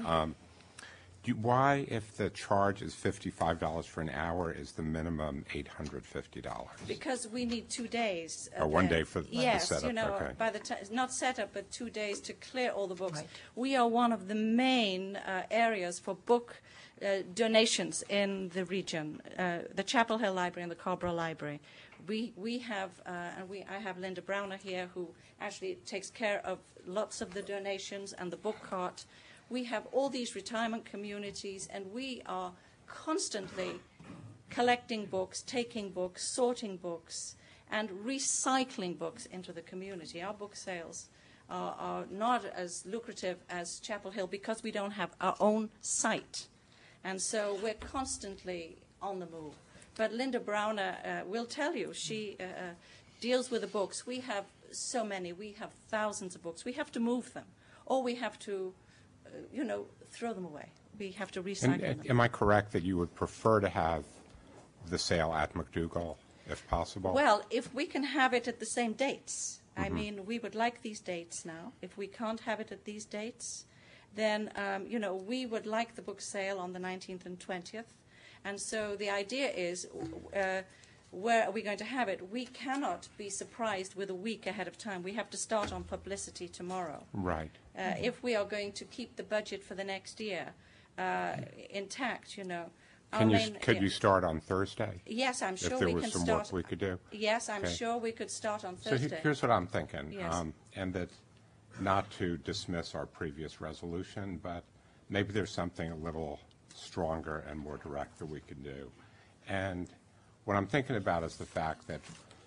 Why, if the charge is $55 for an hour, is the minimum $850? Because we need 2 days. Or 1 day for the setup. Okay. By the time, not setup, but 2 days to clear all the books. Right. We are one of the main areas for book donations in the region, the Chapel Hill Library and the Carrboro Library. We have, I have Linda Browner here, who actually takes care of lots of the donations and the book cart. We have all these retirement communities, and we are constantly collecting books, taking books, sorting books, and recycling books into the community. Our book sales are not as lucrative as Chapel Hill because we don't have our own site. And so we're constantly on the move. But Linda Browner will tell you, she deals with the books. We have so many. We have thousands of books. We have to move them, or we have to throw them away. We have to recycle them. Am I correct that you would prefer to have the sale at McDougal, if possible? Well, if we can have it at the same dates, I Mhm. mean, we would like these dates now. If we can't have it at these dates, then, we would like the book sale on the 19th and 20th. And so the idea is, where are we going to have it? We cannot be surprised with a week ahead of time. We have to start on publicity tomorrow. Right. If we are going to keep the budget for the next year intact, Could you start on Thursday? Yes, I'm sure if there we was can some start. work we could do? Yes, I'm Okay. sure we could start on So Thursday. here's what I'm thinking, Yes. and that not to dismiss our previous resolution, but maybe there's something a little stronger and more direct that we can do. And what I'm thinking about is the fact that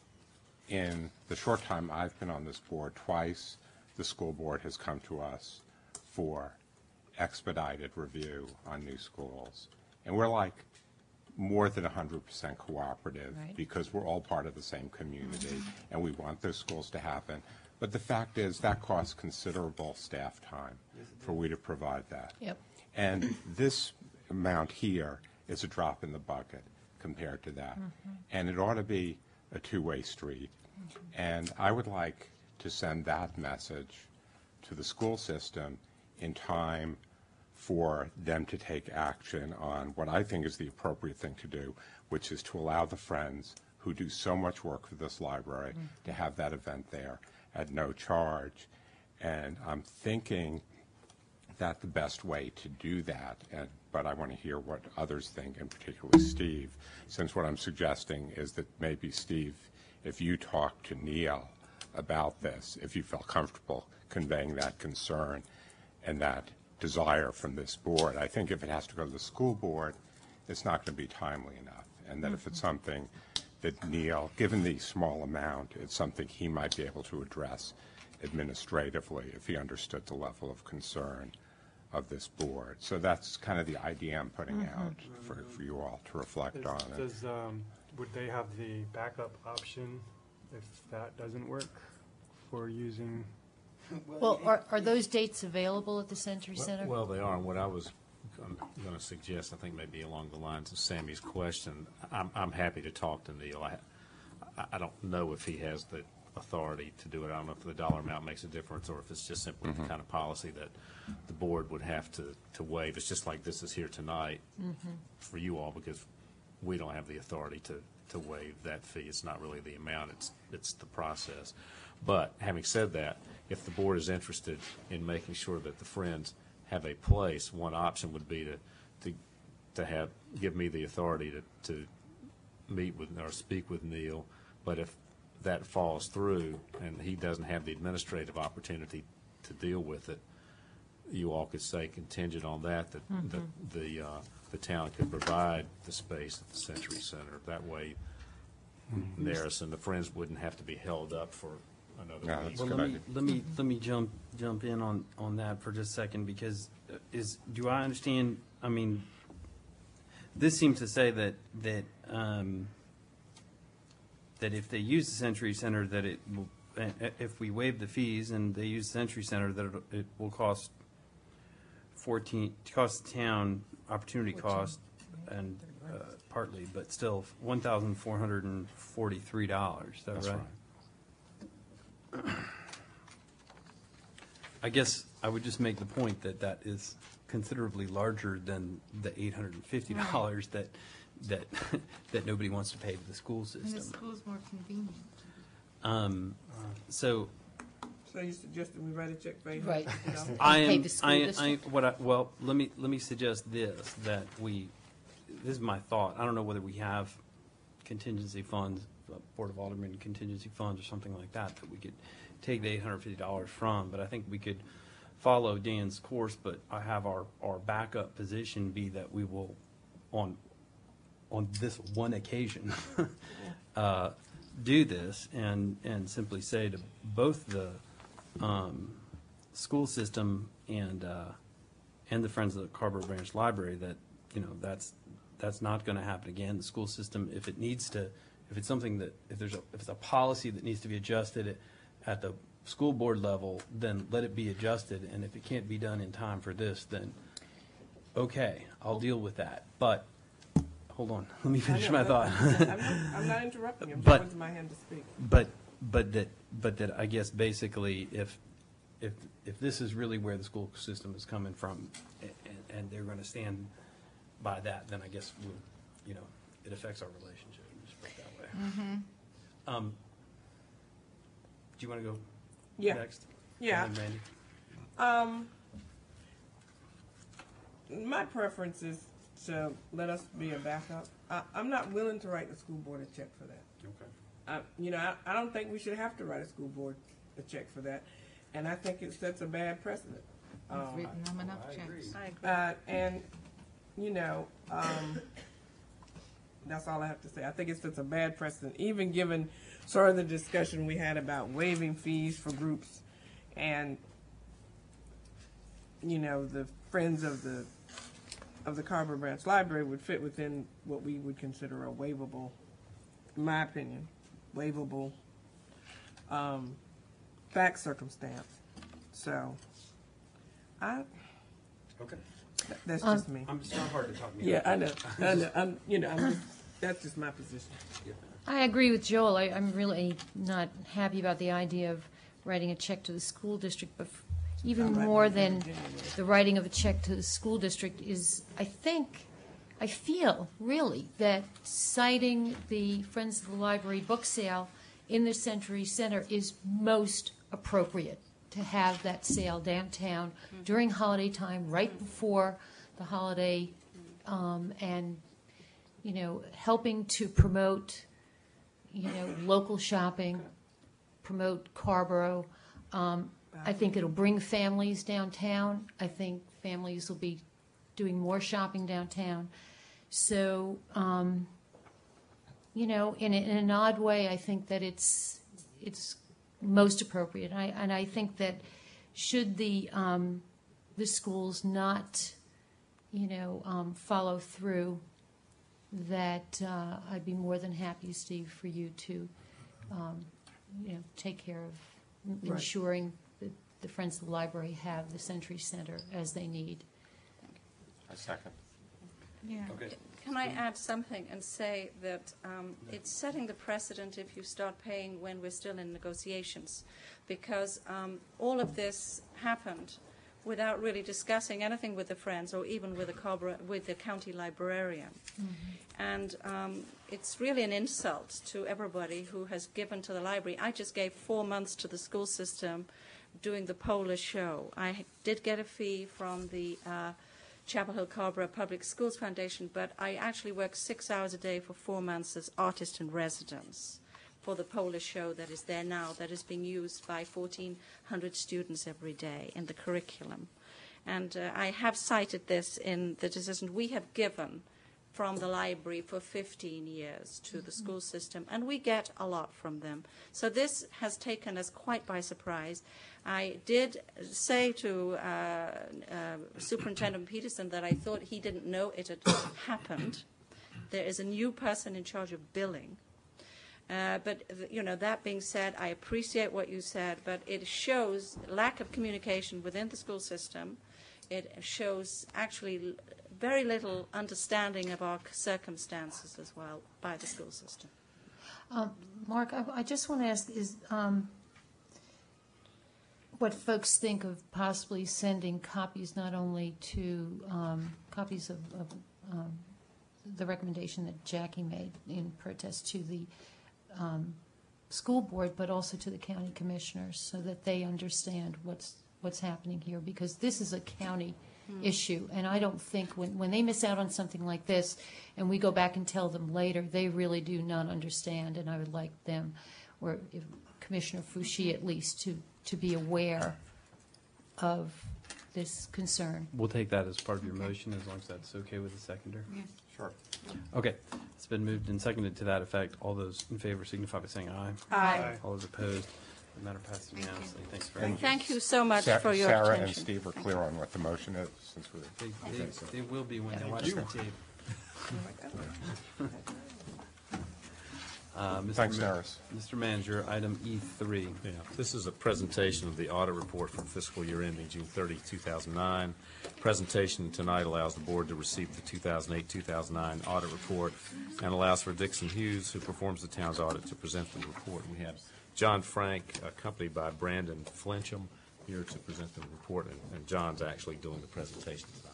in the short time I've been on this board, twice the school board has come to us for expedited review on new schools. And we're like more than 100% cooperative Right. because we're all part of the same community and we want those schools to happen. But the fact is that costs considerable staff time for we to provide that. Yep. And this amount here is a drop in the bucket compared to that. And it ought to be a two-way street. And I would like to send that message to the school system in time for them to take action on what I think is the appropriate thing to do, which is to allow the Friends who do so much work for this library to have that event there at no charge. And I'm thinking that the best way to do that, but I want to hear what others think, and particularly Steve, since what I'm suggesting is that maybe, Steve, if you talk to Neil about this, if you felt comfortable conveying that concern and that desire from this board. I think if it has to go to the school board, it's not going to be timely enough. And that if it's something that Neil, given the small amount, it's something he might be able to address administratively if he understood the level of concern of this board. So that's kind of the idea I'm putting out for you all to reflect on it. Would they have the backup option if that doesn't work for using? Well, are those dates available at the Century Center? Well, they are. And what I was going to suggest, I think maybe along the lines of Sammy's question, I'm happy to talk to Neil. I don't know if he has the authority to do it. I don't know if the dollar amount makes a difference or if it's just simply the kind of policy that the board would have to waive. It's just like this is here tonight for you all because we don't have the authority to waive that fee. It's not really the amount, it's the process. But having said that, if the board is interested in making sure that the Friends have a place, one option would be to give me the authority to meet with or speak with Neil. But if that falls through and he doesn't have the administrative opportunity to deal with it, you all could say contingent on that the town could provide the space at the Century Center. That way, Naris and the Friends wouldn't have to be held up for another week. Well, let me jump in on that for just a second because do I understand? I mean, this seems to say that if they use the Century Center, that it will, if we waive the fees and they use the Century Center, that it will cost the town opportunity cost and partly, but still $1,443. Is that That's right? I guess I would just make the point that is considerably larger than the $850 that nobody wants to pay to the school And the system. school's more convenient. So So you suggested we write a check for Right. $850? Pay the school district. well, let me suggest this, that this is my thought. I don't know whether we have contingency funds, Board of Aldermen contingency funds or something like that we could take the $850 from, but I think we could follow Dan's course, but I have our backup position be that we will, on this one occasion, do this and simply say to both the school system and the Friends of the Carrboro Branch Library that that's not going to happen again. The school system, if it's something that if it's a policy that needs to be adjusted at the school board level, then let it be adjusted. And if it can't be done in time for this, then okay, I'll deal with that. But hold on. Let me finish I my know, thought. I'm not interrupting you. I'm But- raising my hand to speak. But that I guess basically if this is really where the school system is coming from, and they're going to stand by that, then I guess we'll, it affects our relationship. Just put it that way. Mm-hmm. Do you want to go Yeah. next? Yeah. And then Randy? My preference is to let us be a backup. I'm not willing to write the school board a check for that. Okay. I don't think we should have to write a school board a check for that, and I think it sets a bad precedent. We've written them enough checks. I agree. And that's all I have to say. I think it sets a bad precedent, even given sort of the discussion we had about waiving fees for groups, and the Friends of the Carver Branch Library would fit within what we would consider a waivable, in my opinion, waivable fact circumstance. So, Okay. That's just me. It's not hard to talk me Yeah, out. I know. I'm just, that's just my position. I agree with Joel. I'm really not happy about the idea of writing a check to the school district, but even more than the writing of a check to the school district is, I feel really that citing the Friends of the Library book sale in the Century Center is most appropriate, to have that sale downtown during holiday time, right before the holiday, and helping to promote local shopping, promote Carborough. I think it'll bring families downtown. I think families will be doing more shopping downtown. So, in an odd way, I think that it's most appropriate. And I think that should the schools not, follow through, that I'd be more than happy, Steve, for you to, take care of ensuring that the Friends of the Library have the Century Center as they need. I second. Yeah. Okay. Can I add something and say that it's setting the precedent if you start paying when we're still in negotiations, because all of this happened without really discussing anything with the Friends or even with the county librarian. Mm-hmm. And it's really an insult to everybody who has given to the library. I just gave 4 months to the school system doing the Polish show. I did get a fee from the Chapel Hill Carborough Public Schools Foundation, but I actually worked 6 hours a day for 4 months as artist in residence for the Polish show that is there now, that is being used by 1,400 students every day in the curriculum. And I have cited this in the decision we have given from the library for 15 years to the school system, and we get a lot from them. So this has taken us quite by surprise. I did say to Superintendent Peterson that I thought he didn't know it had happened. There is a new person in charge of billing. But that being said, I appreciate what you said, but it shows lack of communication within the school system. It shows actually very little understanding of our circumstances as well by the school system. Mark, I just want to ask, is what folks think of possibly sending copies not only to copies of the recommendation that Jackie made in protest to the school board, but also to the county commissioners, so that they understand what's happening here, because this is a county issue, and I don't think when they miss out on something like this and we go back and tell them later, they really do not understand, and I would like them, or if Commissioner Fouché at least, to be aware of this concern. We'll take that as part of your motion, as long as that's okay with the seconder. Yeah. Sure. Okay, it's been moved and seconded to that effect. All those in favor signify by saying aye. Aye. All those opposed, the matter passes unanimously. Thanks very much. Thank you so much for your Sarah attention. and Steve are clear on what the motion is, since we're. They will be when they watch the tape. Thanks, Norris. Mr. Manager, item E3. Yeah, this is a presentation of the audit report for fiscal year ending June 30, 2009. Presentation tonight allows the board to receive the 2008-2009 audit report and allows for Dixon Hughes, who performs the town's audit, to present the report. We have John Frank, accompanied by Brandon Flincham, here to present the report, and John's actually doing the presentation tonight.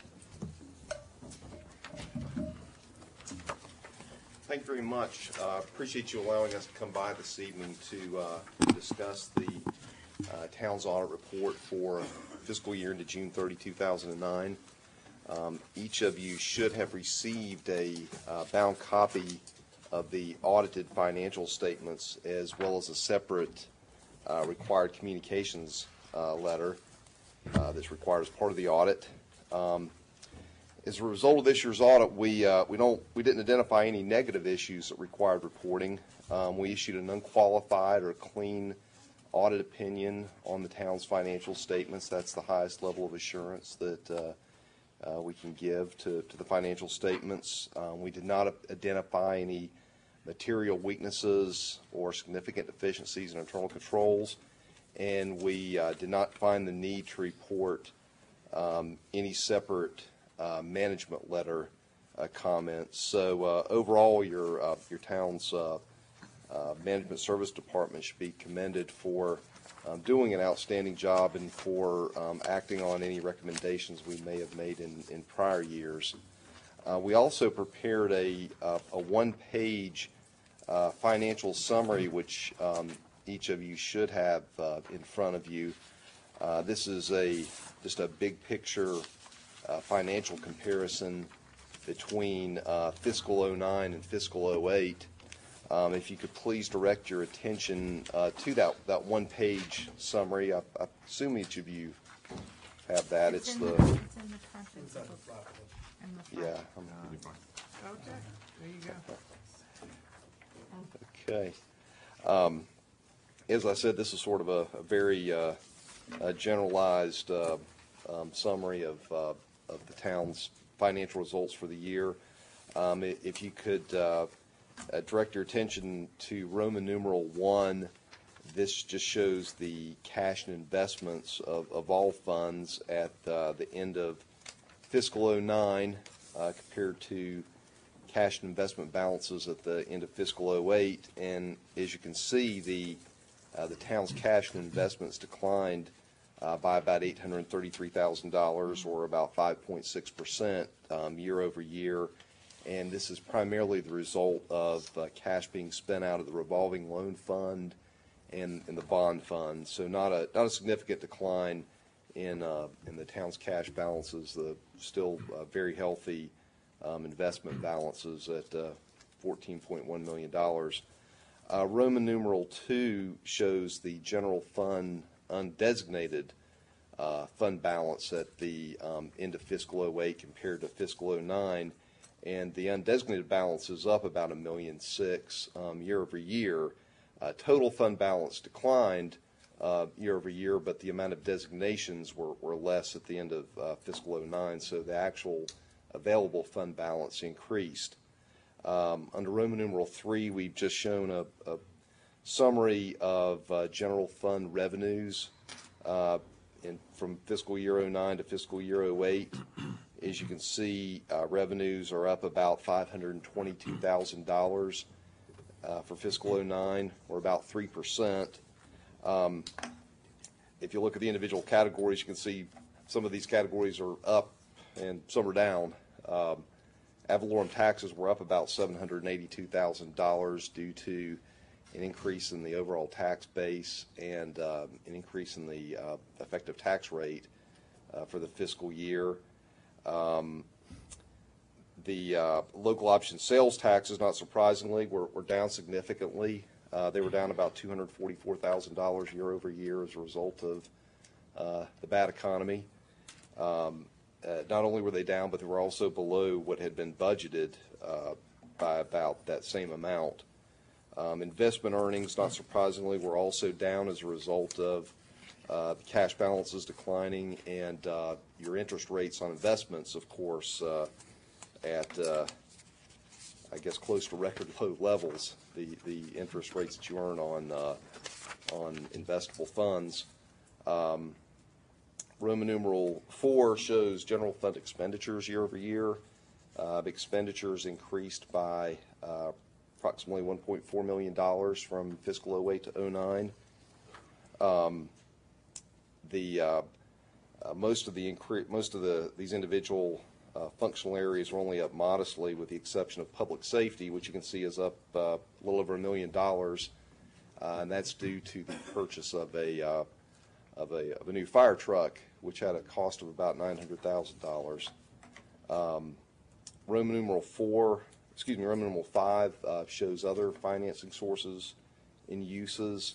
Thank you very much. Appreciate you allowing us to come by this evening to discuss the town's audit report for fiscal year into June 30, 2009. Each of you should have received a bound copy of the audited financial statements as well as a separate required communications letter that's required as part of the audit. As a result of this year's audit, we didn't identify any negative issues that required reporting. We issued an unqualified or clean audit opinion on the town's financial statements. That's the highest level of assurance that we can give to the financial statements. We did not identify any material weaknesses or significant deficiencies in internal controls, and we did not find the need to report any separate management letter comments. So overall, your town's management service department should be commended for doing an outstanding job and for acting on any recommendations we may have made in prior years. We also prepared a one-page financial summary, which each of you should have in front of you. This is just a big picture financial comparison between fiscal 09 and fiscal 08. If you could please direct your attention to that one-page summary. I assume each of you have that. It's the front. yeah. Okay, there you go. Okay. As I said, this is sort of a very generalized summary of the town's financial results for the year. If you could direct your attention to Roman numeral 1, this just shows the cash and investments of all funds at the end of fiscal 09 compared to cash and investment balances at the end of fiscal 08. And as you can see, the town's cash and investments declined by about $833,000, or about 5.6% year over year. And this is primarily the result of cash being spent out of the revolving loan fund and the bond fund. So not a significant decline in the town's cash balances. Still very healthy investment balances at $14.1 million. Roman numeral 2 shows the general fund undesignated fund balance at the end of fiscal 08 compared to fiscal 09, and the undesignated balance is up about $1.6 million year over year. Total fund balance declined year over year, but the amount of designations were less at the end of fiscal 09, so the actual available fund balance increased. Under Roman numeral 3, we've just shown a summary of general fund revenues from fiscal year 09 to fiscal year 08. As you can see, revenues are up about $522,000 for fiscal 09, or about 3%. If you look at the individual categories, you can see some of these categories are up and some are down. Ad valorem taxes were up about $782,000 due to an increase in the overall tax base and an increase in the effective tax rate for the fiscal year. The local option sales taxes, not surprisingly, were down significantly. They were down about $244,000 year over year as a result of the bad economy. Not only were they down, but they were also below what had been budgeted by about that same amount. Investment earnings, not surprisingly, were also down as a result of the cash balances declining and your interest rates on investments, of course, at I guess, close to record low levels, the interest rates that you earn on investable funds. Roman numeral 4 shows general fund expenditures year over year. Expenditures increased by approximately $1.4 million from fiscal 08 to 09. Most of these individual functional areas are only up modestly, with the exception of public safety, which you can see is up a little over $1 million, and that's due to the purchase of a new fire truck, which had a cost of about $900,000. Roman numeral 5 shows other financing sources and uses.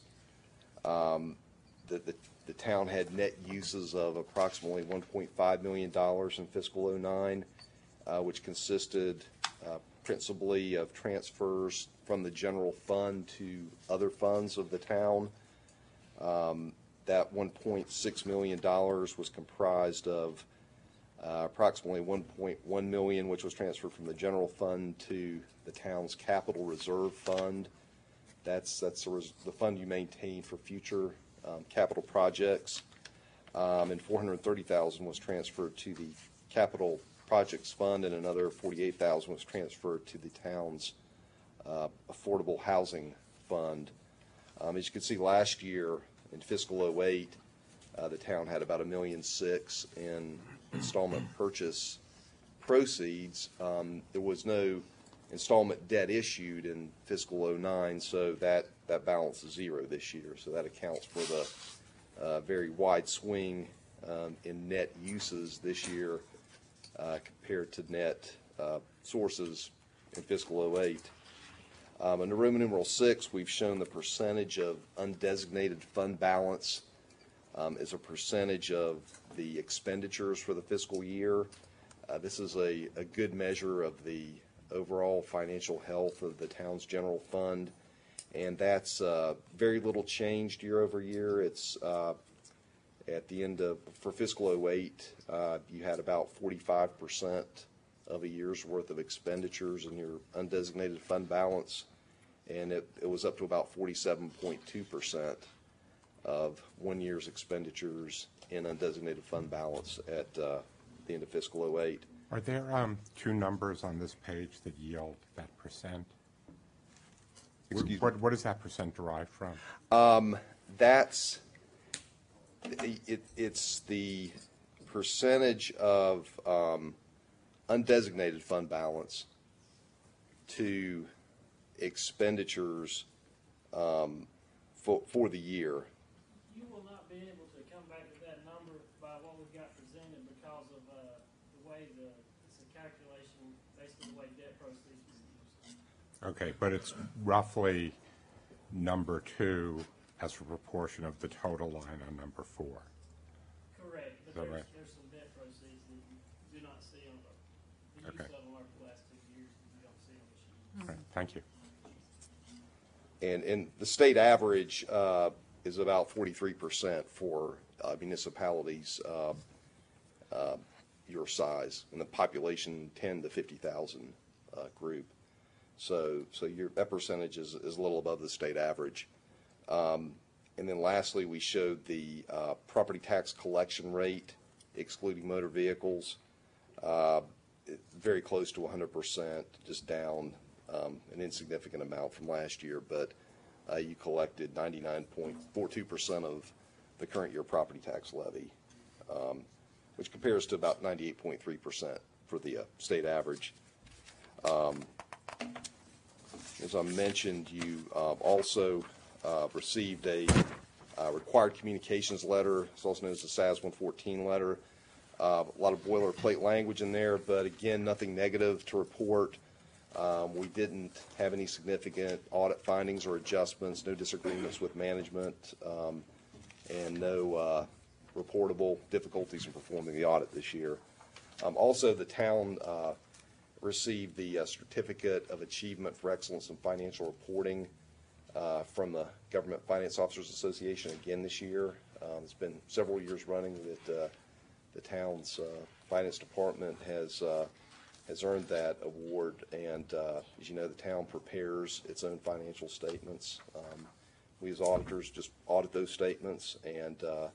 The town had net uses of approximately $1.5 million in fiscal 09, which consisted principally of transfers from the general fund to other funds of the town. That $1.6 million was comprised of approximately $1.1 million, which was transferred from the general fund to the town's capital reserve fund. That's the fund you maintain for future capital projects. And $430,000 was transferred to the capital projects fund, and another $48,000 was transferred to the town's affordable housing fund. As you can see, last year in fiscal 08, the town had about $1.6 million in installment purchase proceeds. There was no installment debt issued in fiscal 09, so that balance is zero this year. So that accounts for the very wide swing in net uses this year compared to net sources in fiscal 08. Under Roman numeral 6, we've shown the percentage of undesignated fund balance as a percentage of the expenditures for the fiscal year. This is a good measure of the overall financial health of the town's general fund, and that's very little changed year over year. It's at the end of, for fiscal 08, you had about 45% of a year's worth of expenditures in your undesignated fund balance, and it was up to about 47.2% of 1 year's expenditures in undesignated fund balance at the end of fiscal 08. Are there two numbers on this page that yield that percent? Excuse me? What is that percent derived from? It's the percentage of undesignated fund balance to expenditures for the year. You will not be able to come back to that number by what we've got presented because of the way it's a calculation based on the way debt proceeds is used. Okay, but it's roughly number 2 as a proportion of the total line on number 4. Correct, but Is that right? there's some debt proceeds that you do not see on the use Okay. of them over the last 2 years that you don't see on the sheet. All right, thank you. And the state average is about 43% for municipalities your size, in the population 10 to 50,000 group. So that percentage is a little above the state average. And then lastly, we showed the property tax collection rate, excluding motor vehicles, very close to 100%, just down an insignificant amount from last year, but you collected 99.42% of the current year property tax levy, which compares to about 98.3% for the state average. As I mentioned, you also received a required communications letter. It's also known as the SAS 114 letter. A lot of boilerplate language in there, but again, nothing negative to report. We didn't have any significant audit findings or adjustments, no disagreements with management, and no reportable difficulties in performing the audit this year. Also, the town received the Certificate of Achievement for Excellence in Financial Reporting from the Government Finance Officers Association again this year. It's been several years running that the town's finance department has has earned that award. And as you know, the town prepares its own financial statements. We as auditors just audit those statements, and the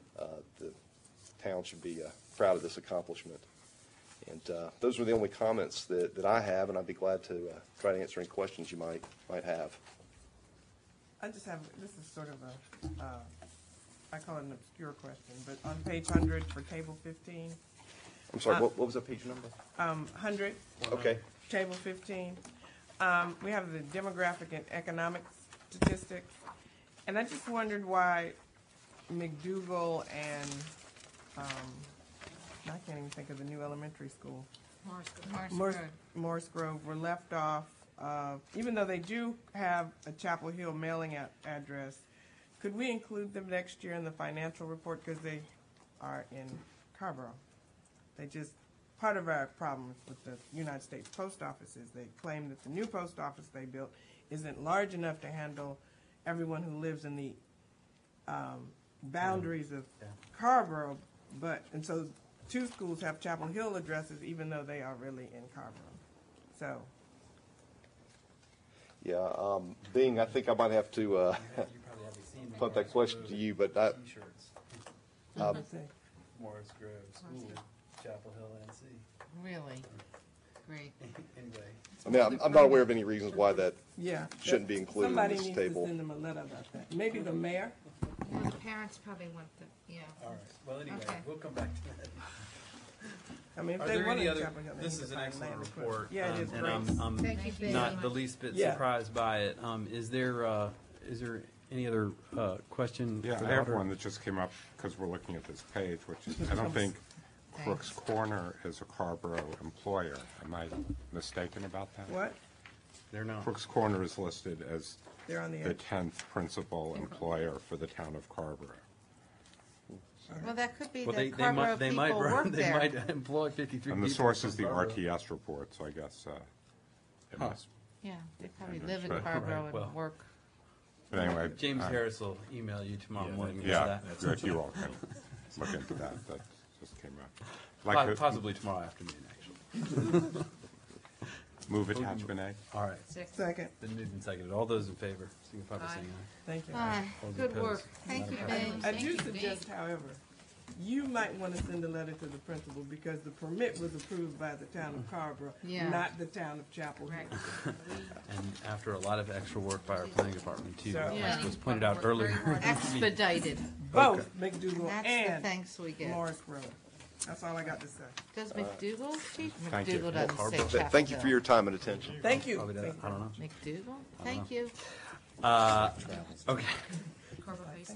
town should be proud of this accomplishment. And those were the only comments that I have, and I'd be glad to try to answer any questions you might have. I just have, this is sort of a, I call it an obscure question, but on page 100 for table 15. I'm sorry, what was that page number? 100. Okay. Table 15. We have the demographic and economic statistics. And I just wondered why McDougal and, I can't even think of the new elementary school. Morse Grove were left off. Even though they do have a Chapel Hill mailing address, could we include them next year in the financial report because they are in Carrboro? They just, part of our problem with the United States Post Office is they claim that the new post office they built isn't large enough to handle everyone who lives in the boundaries of Carrboro, and so 2 schools have Chapel Hill addresses even though they are really in Carrboro. So. Yeah, Bing, I think I might have to put that question to you, but I. Morris Grove School, Chapel Hill, NC. Really? Great. Anyway. I mean, I'm not aware of any reasons why that shouldn't be included in somebody this needs table. to send them a letter about that. Maybe the mayor? Well, the parents probably want the, All right. Well, anyway, Okay. we'll come back to that. I mean, if Are they there want any to other? Chapel Hill, they This need is to an find excellent land to report. put. Yeah, it is and great. I'm Thank you very not much. the least bit Yeah. surprised by it. Is there any other question? Yeah, for I the have auditor? one that just came up because we're looking at this page, which is, I don't think Crooks Corner is a Carrboro employer. Am I mistaken about that? What? They're not. Crooks Corner is listed as They're on the the edge. 10th principal employer for the town of Carrboro. well, that could be Well, that they Carrboro might people work they there. might employ 53 And the people source is from the Carrboro. RTS report, so I guess it must. Yeah, they probably I'm live in not sure. Carrboro Right, well. and work. But anyway. James Harris will email you tomorrow morning. Yeah, That's if you all can look into that. That just came up. Like to Possibly tomorrow afternoon, actually. Move attachment A. All right. Second. Been moved and seconded. All those in favor, signify by saying aye. Thank you. All those Good opposed? work. Thank you, None Ben. I do suggest, however, you might want to send a letter to the principal because the permit was approved by the town of Carrboro, Yeah. not the town of Chapel Hill. And after a lot of extra work by our planning department, too, So- as was pointed out earlier. Expedited. Both McDougal That's the and thanks we get. Morris Grove. That's all I got to say. Does McDougal, Chief? Thank you. McDougal doesn't say Chapel Thank you for Hill. your time and attention. Thank you. Probably does. I don't know. McDougal? Thank you. Okay. Carver High School.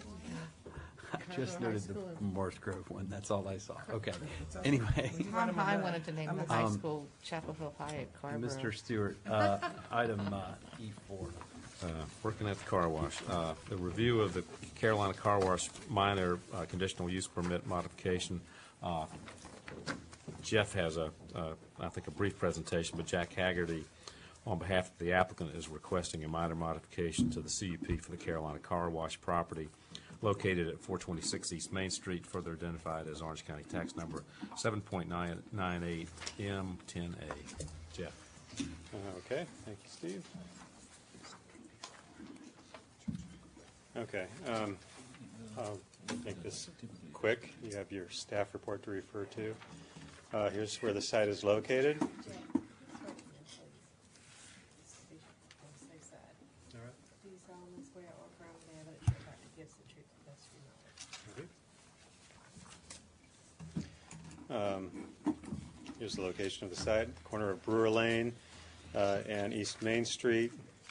I just noted the Morris Grove one. That's all I saw. Okay. okay. Anyway. Tom High wanted to name the high Um, school Chapel Hill High at Carrboro. Mr. Stewart, item E4. Working at the car wash. The review of the Carolina Car Wash minor conditional use permit modification. Jeff has I think, a brief presentation, but Jack Haggerty, on behalf of the applicant, is requesting a minor modification to the CUP for the Carolina Car Wash property located at 426 East Main Street, further identified as Orange County Tax Number 7.998 M10A. Jeff. Okay, thank you, Steve. Okay, I'll make this quick. You have your staff report to refer to. Here's where the site is located. Here's the location of the site, corner of Brewer Lane and East Main Street.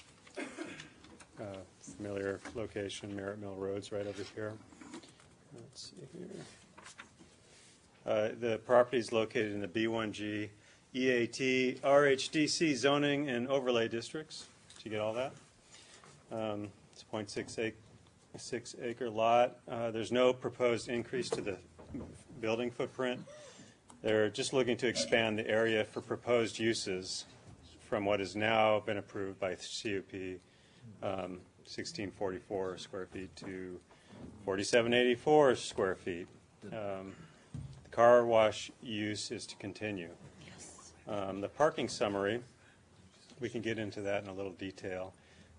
Familiar location, Merritt Mill Road's right over here. Let's see here. The property is located in the B1G, EAT, RHDC zoning and overlay districts. Did you get all that? It's a 0.6 acre lot. There's no proposed increase to the building footprint. They're just looking to expand the area for proposed uses from what has now been approved by CUP, 1644 square feet to 4784 square feet. The car wash use is to continue. The parking summary, we can get into that in a little detail.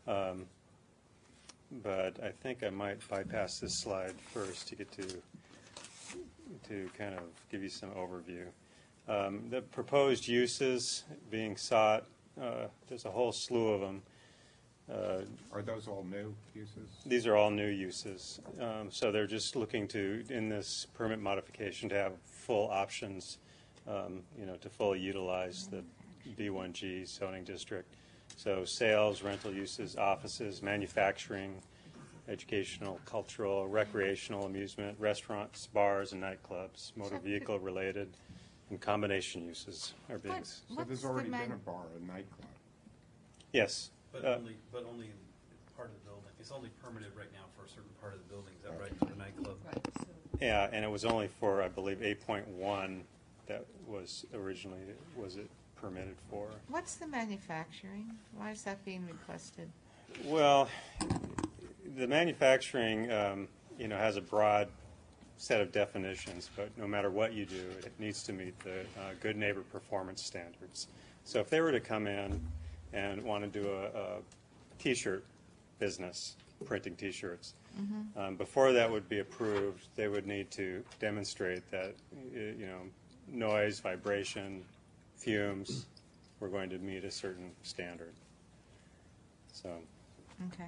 But I think I might bypass this slide first to get to kind of give you some overview. The proposed uses being sought, there's a whole slew of them. Are those all new uses? These are all new uses. So they're just looking to, in this permit modification, to have full options, to fully utilize the B1G zoning district. So sales, rental uses, offices, manufacturing, educational, cultural, recreational, amusement, restaurants, bars, and nightclubs, motor vehicle related, and combination uses are being. So there's already been a bar, a nightclub. Yes. But only in part of the building. It's only permitted right now for a certain part of the building. Is that right, for the nightclub? Yeah, and it was only for, I believe, 8.1 that was originally, was it permitted for. What's the manufacturing? Why is that being requested? Well, the manufacturing, has a broad set of definitions, but no matter what you do, it needs to meet the good neighbor performance standards. So if they were to come in and want to do a T-shirt business, printing T-shirts, before that would be approved, they would need to demonstrate that, noise, vibration, fumes were going to meet a certain standard. So. Okay.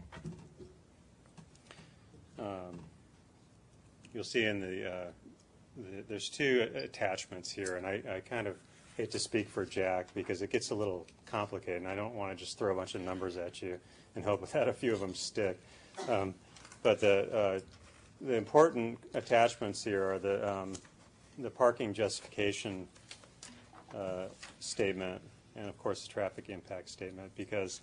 You'll see in there's two attachments here, and I kind of hate to speak for Jack because it gets a little complicated, and I don't want to just throw a bunch of numbers at you and hope that a few of them stick. But the important attachments here are the parking justification statement and, of course, the traffic impact statement, because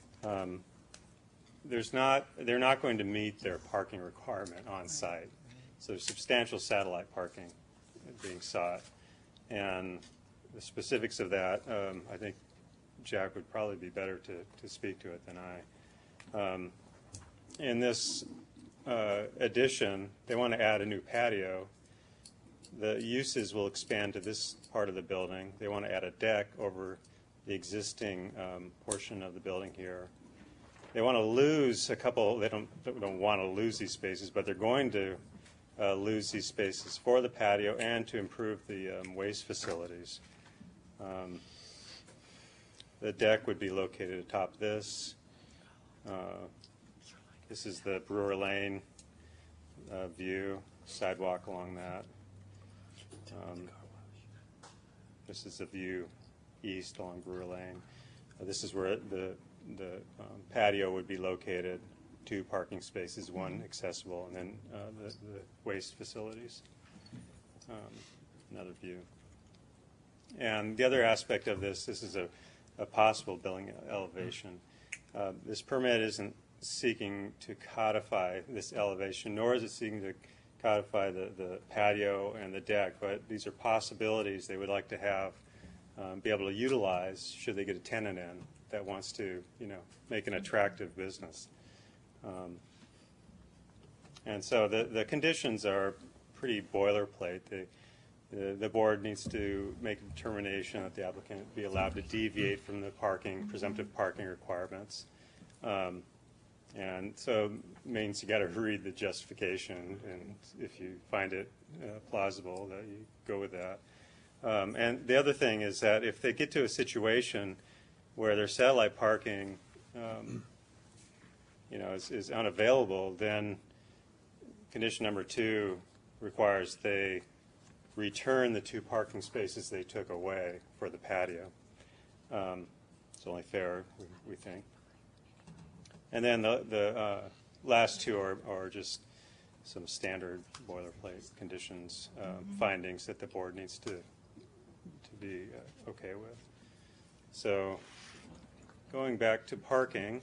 they're not going to meet their parking requirement on site. So there's substantial satellite parking being sought. And the specifics of that, I think Jack would probably be better to speak to it than I. In this addition, they want to add a new patio. The uses will expand to this part of the building. They want to add a deck over the existing portion of the building here. They want to lose a couple. They don't want to lose these spaces, but they're going to lose these spaces for the patio and to improve the waste facilities. The deck would be located atop this. This is the Brewer Lane view, sidewalk along that. This is the view east along Brewer Lane. This is where the patio would be located, 2 parking spaces, 1 accessible, and then the waste facilities. Another view. And the other aspect of this is a possible building elevation. This permit isn't seeking to codify this elevation, nor is it seeking to codify the patio and the deck, but these are possibilities they would like to have, be able to utilize should they get a tenant in that wants to, make an attractive business. And so the conditions are pretty boilerplate. The board needs to make a determination that the applicant be allowed to deviate from the presumptive parking requirements. And so it means you got to read the justification, and if you find it plausible, that you go with that. And the other thing is that if they get to a situation where their satellite parking, is unavailable, then condition number 2 requires they return the 2 parking spaces they took away for the patio. It's only fair, we think. And then the last 2 are just some standard boilerplate conditions, findings that the board needs to be okay with. So going back to parking,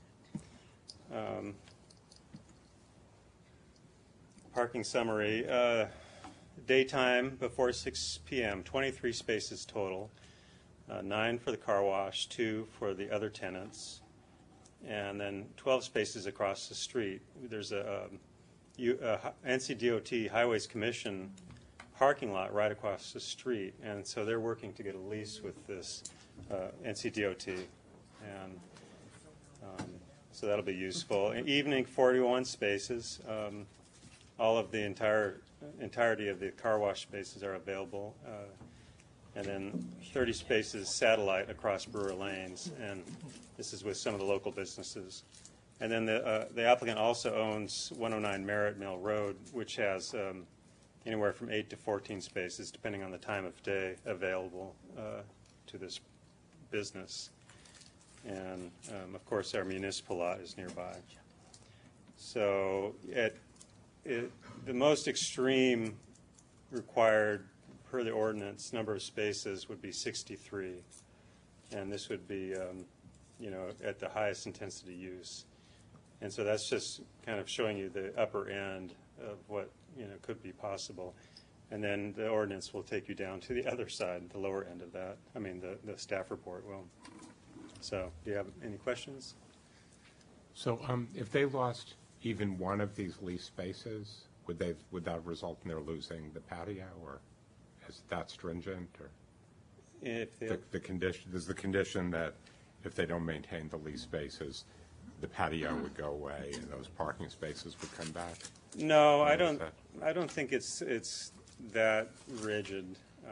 parking summary, daytime before 6 p.m., 23 spaces total, 9 for the car wash, 2 for the other tenants, and then 12 spaces across the street. There's a NCDOT Highways Commission parking lot right across the street, and so they're working to get a lease with this NCDOT, and so that'll be useful. Evening 41 spaces. All of the entirety of the car wash spaces are available, and then 30 spaces satellite across Brewer Lanes, and this is with some of the local businesses. And then the applicant also owns 109 Merritt Mill Road, which has anywhere from 8 to 14 spaces, depending on the time of day, available to this business. And, of course, our municipal lot is nearby. So the most extreme required per the ordinance number of spaces would be 63. And this would be, at the highest intensity use. And so that's just kind of showing you the upper end of what could be possible. And then the ordinance will take you down to the other side, the lower end of that. I mean, the staff report will. So do you have any questions? So if they lost even one of these lease spaces, would that result in their losing the patio, or is that stringent? Or if the condition is the condition that if they don't maintain the lease spaces, the patio would go away and those parking spaces would come back? No, I don't think it's that rigid.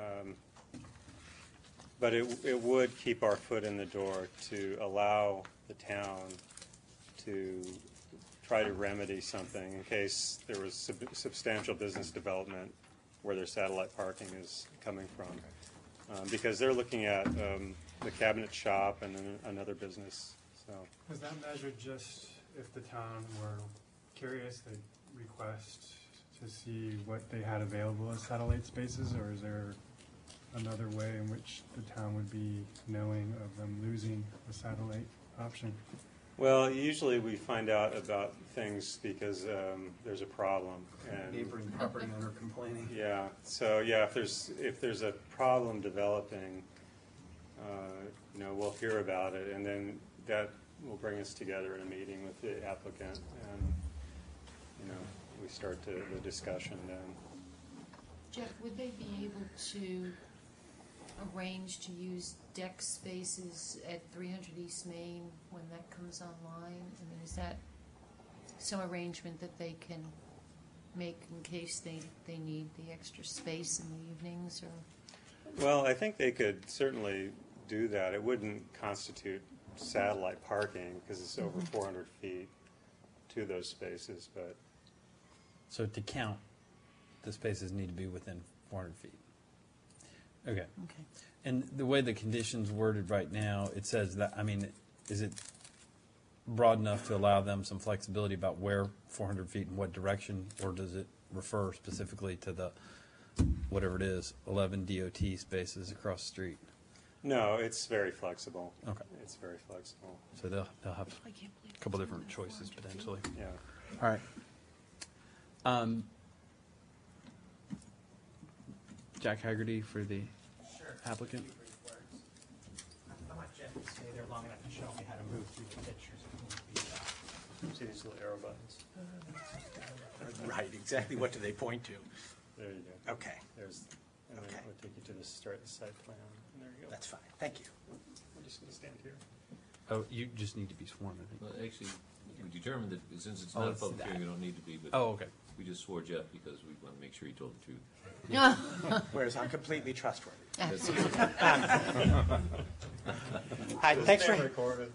But it would keep our foot in the door to allow the town to try to remedy something in case there was substantial business development where their satellite parking is coming from. Because they're looking at the cabinet shop and then another business. So. Was that measured just if the town were curious, they'd request to see what they had available as satellite spaces, or is there another way in which the town would be knowing of them losing the satellite option? Well, usually we find out about things because there's a problem. And neighboring property owner complaining. Yeah. So yeah, if there's a problem developing, we'll hear about it, and then that will bring us together in a meeting with the applicant, and we start the discussion then. Jeff, would they be able to arrange to use deck spaces at 300 East Main when that comes online? I mean, is that some arrangement that they can make in case they need the extra space in the evenings? Or? Well, I think they could certainly do that. It wouldn't constitute satellite parking because it's over 400 feet to those spaces. But so to count, the spaces need to be within 400 feet. Okay. Okay. And the way the condition's worded right now, it says that, I mean, is it broad enough to allow them some flexibility about where 400 feet in what direction, or does it refer specifically to the, whatever it is, 11 DOT spaces across the street? No, it's very flexible. Okay. It's very flexible. So they'll have a couple different choices potentially. Yeah. All right. Jack Haggerty for the applicant. I want Jeff to stay there long enough to show me how to move through the pictures. See these little arrow buttons? Right, exactly. What do they point to? There you go. Okay. There's. And then it would take you to the site plan. And there you go. That's fine. Thank you. I'm just going to stand here. Oh, you just need to be sworn, I think. Well, actually, we determined that since it's Oh, not a it's public that. hearing, you don't need to be, but Oh, okay. we just swore Jeff because we want to make sure he told the truth. Whereas I'm completely trustworthy. That's Hi, thanks for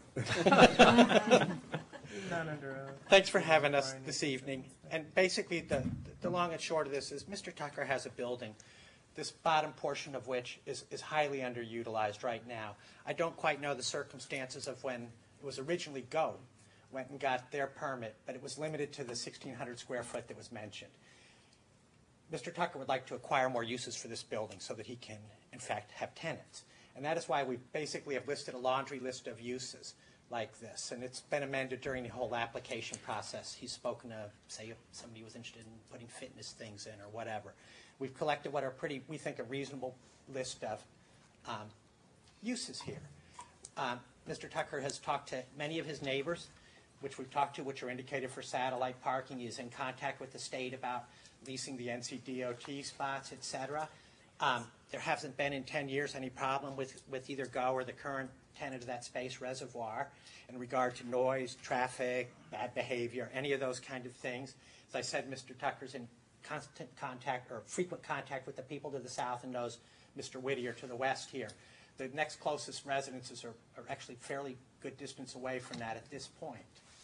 Not under oath. thanks for having us this evening. And basically, the long and short of this is Mr. Tucker has a building, this bottom portion of which is highly underutilized right now. I don't quite know the circumstances of when it was originally went and got their permit, but it was limited to the 1,600 square foot that was mentioned. Mr. Tucker would like to acquire more uses for this building so that he can, in fact, have tenants. And that is why we basically have listed a laundry list of uses like this. And it's been amended during the whole application process. He's spoken of, say, if somebody was interested in putting fitness things in or whatever. We've collected what are we think, a reasonable list of uses here. Mr. Tucker has talked to many of his neighbors. which we've talked to, which are indicated for satellite parking. He is in contact with the state about leasing the NCDOT spots, et cetera. There hasn't been in 10 years any problem with either Go or the current tenant of that space, Reservoir, in regard to noise, traffic, bad behavior, any of those kind of things. As I said, Mr. Tucker's in constant contact or frequent contact with the people to the south and knows Mr. Whittier to the west here. The next closest residences are actually fairly good distance away from that at this point.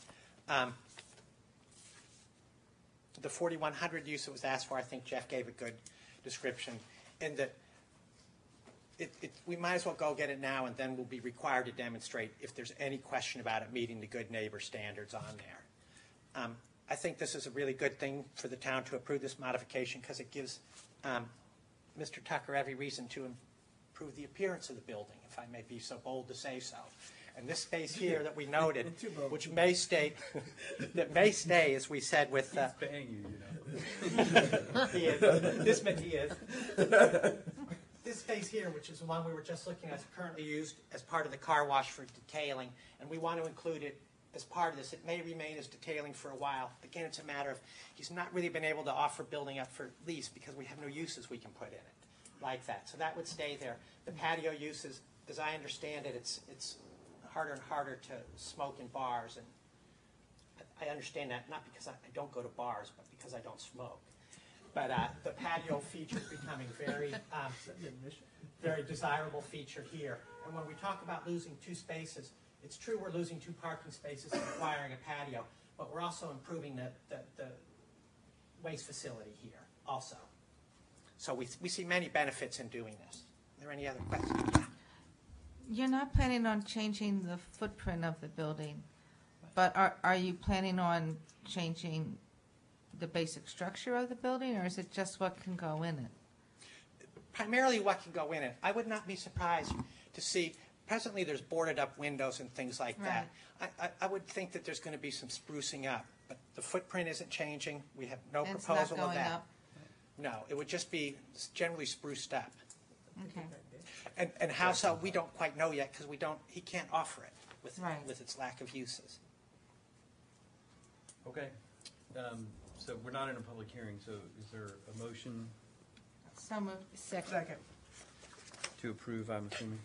The 4100 use that was asked for, I think Jeff gave a good description, in that we might as well go get it now, and then we'll be required to demonstrate if there's any question about it meeting the good neighbor standards on there. I think this is a really good thing for the town to approve this modification because it gives Mr. Tucker every reason to improve the appearance of the building, if I may be so bold to say so. And this space here that we noted, which may stay, as we said, with. He's paying you, you know. He is. He is. This space here, which is the one we were just looking at, is currently used as part of the car wash for detailing, and we want to include it as part of this. It may remain as detailing for a while. Again, it's a matter of he's not really been able to offer building up for lease because we have no uses we can put in it like that. So that would stay there. The patio uses, as I understand it, it's harder and harder to smoke in bars, and I understand that not because I don't go to bars, but because I don't smoke. But the patio feature is becoming very desirable feature here. And when we talk about losing 2 spaces, it's true we're losing 2 parking spaces and acquiring a patio, but we're also improving the waste facility here also. So we see many benefits in doing this. Are there any other questions? You're not planning on changing the footprint of the building, but are you planning on changing the basic structure of the building, or is it just what can go in it? Primarily what can go in it. I would not be surprised to see, presently there's boarded up windows and things like that. I would think that there's going to be some sprucing up, but the footprint isn't changing. We have no And it's proposal not of going that. up? No, it would just be generally spruced up. Okay. And how so, we don't quite know yet because he can't offer it with its lack of uses. Okay. So we're not in a public hearing, so is there a motion So moved. Second. to approve, I'm assuming?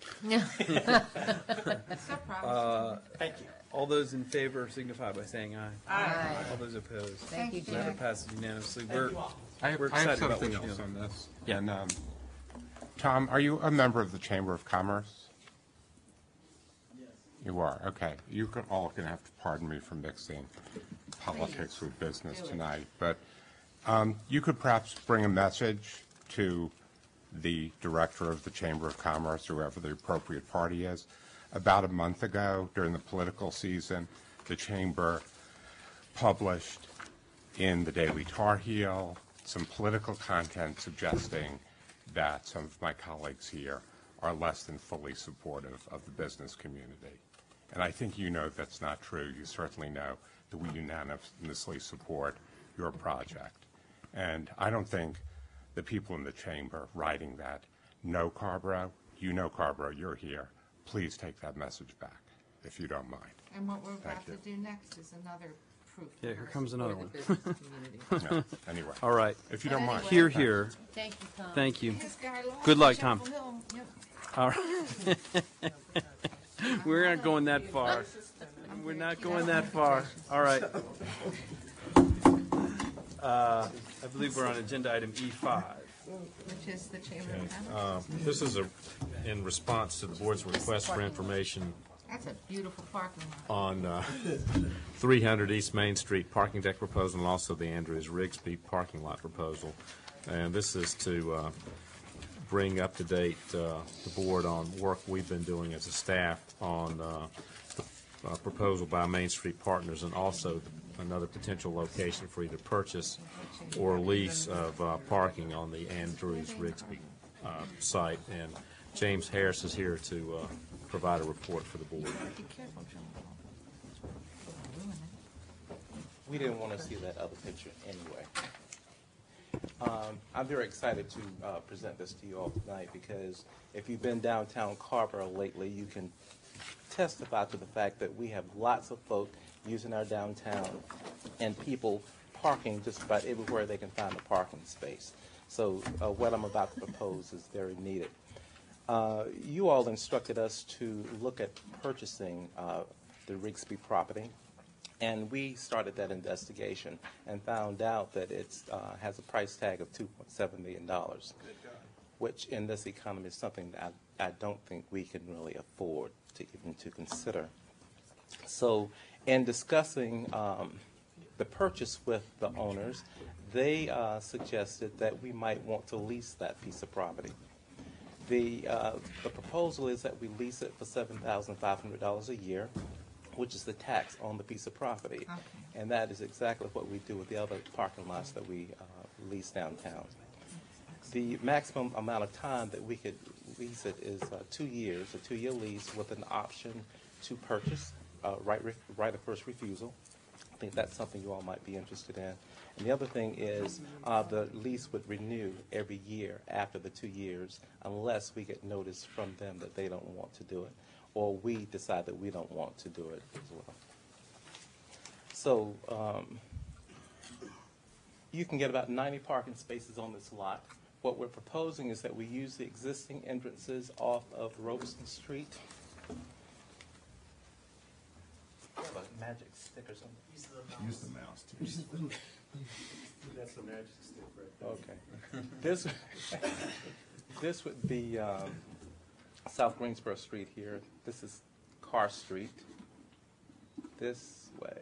So promising. Thank you. All those in favor signify by saying aye. Aye. All those opposed? Thank you, Matter Jack. passes unanimously. Thank you all. I have excited about something what you're else doing. on this. Yeah. And, Tom, are you a member of the Chamber of Commerce? Yes. You are, okay. You all going to have to pardon me for mixing politics with business tonight, but you could perhaps bring a message to the director of the Chamber of Commerce, whoever the appropriate party is. About a month ago, during the political season, the Chamber published in the Daily Tar Heel some political content suggesting that some of my colleagues here are less than fully supportive of the business community. And I think you know that's not true. You certainly know that we unanimously support your project. And I don't think the people in the chamber writing that know Carborough. You know Carborough, you're here. Please take that message back, if you don't mind. And what we're about Thank to you. do next is another proof. Yeah, that here we're comes another one. supporting the business community. No, anyway. All right. If you don't mind. Here, here. Thank you, Tom. Thank you. This guy lost Good luck, Chapel Tom. Hill. Yep. All right. We're not going that far. We're not going that far. All right. I believe we're on agenda item E5. Which is the Chamber of Commerce. This is in response to the board's request for information That's a beautiful parking lot. on 300 East Main Street parking deck proposal and also the Andrews Rigsby parking lot proposal. And this is to bring up to date the board on work we've been doing as a staff on the proposal by Main Street Partners and also another potential location for either purchase or lease of parking on the Andrews Rigsby site. And James Harris is here to provide a report for the board. Be careful, John. We didn't want to see that other picture anyway. I'm very excited to present this to you all tonight because if you've been downtown Carborough lately, you can testify to the fact that we have lots of folk using our downtown and people parking just about everywhere they can find a parking space. So what I'm about to propose is very needed. You all instructed us to look at purchasing the Rigsby property, and we started that investigation and found out that it has a price tag of $2.7 million, which in this economy is something that I don't think we can really afford to even to consider. So in discussing the purchase with the owners, they suggested that we might want to lease that piece of property. The proposal is that we lease it for $7,500 a year, which is the tax on the piece of property. Okay. And that is exactly what we do with the other parking lots that we lease downtown. The maximum amount of time that we could lease it is 2 years, a 2-year lease with an option to purchase, right of first refusal. I think that's something you all might be interested in. And the other thing is the lease would renew every year after the 2 years unless we get notice from them that they don't want to do it, or we decide that we don't want to do it as well. So you can get about 90 parking spaces on this lot. What we're proposing is that we use the existing entrances off of Robeson Street. You have a magic stick or something? Use the mouse too. That's the magic stick right Okay. there. This would be South Greensboro Street here. This is Carr Street. This way.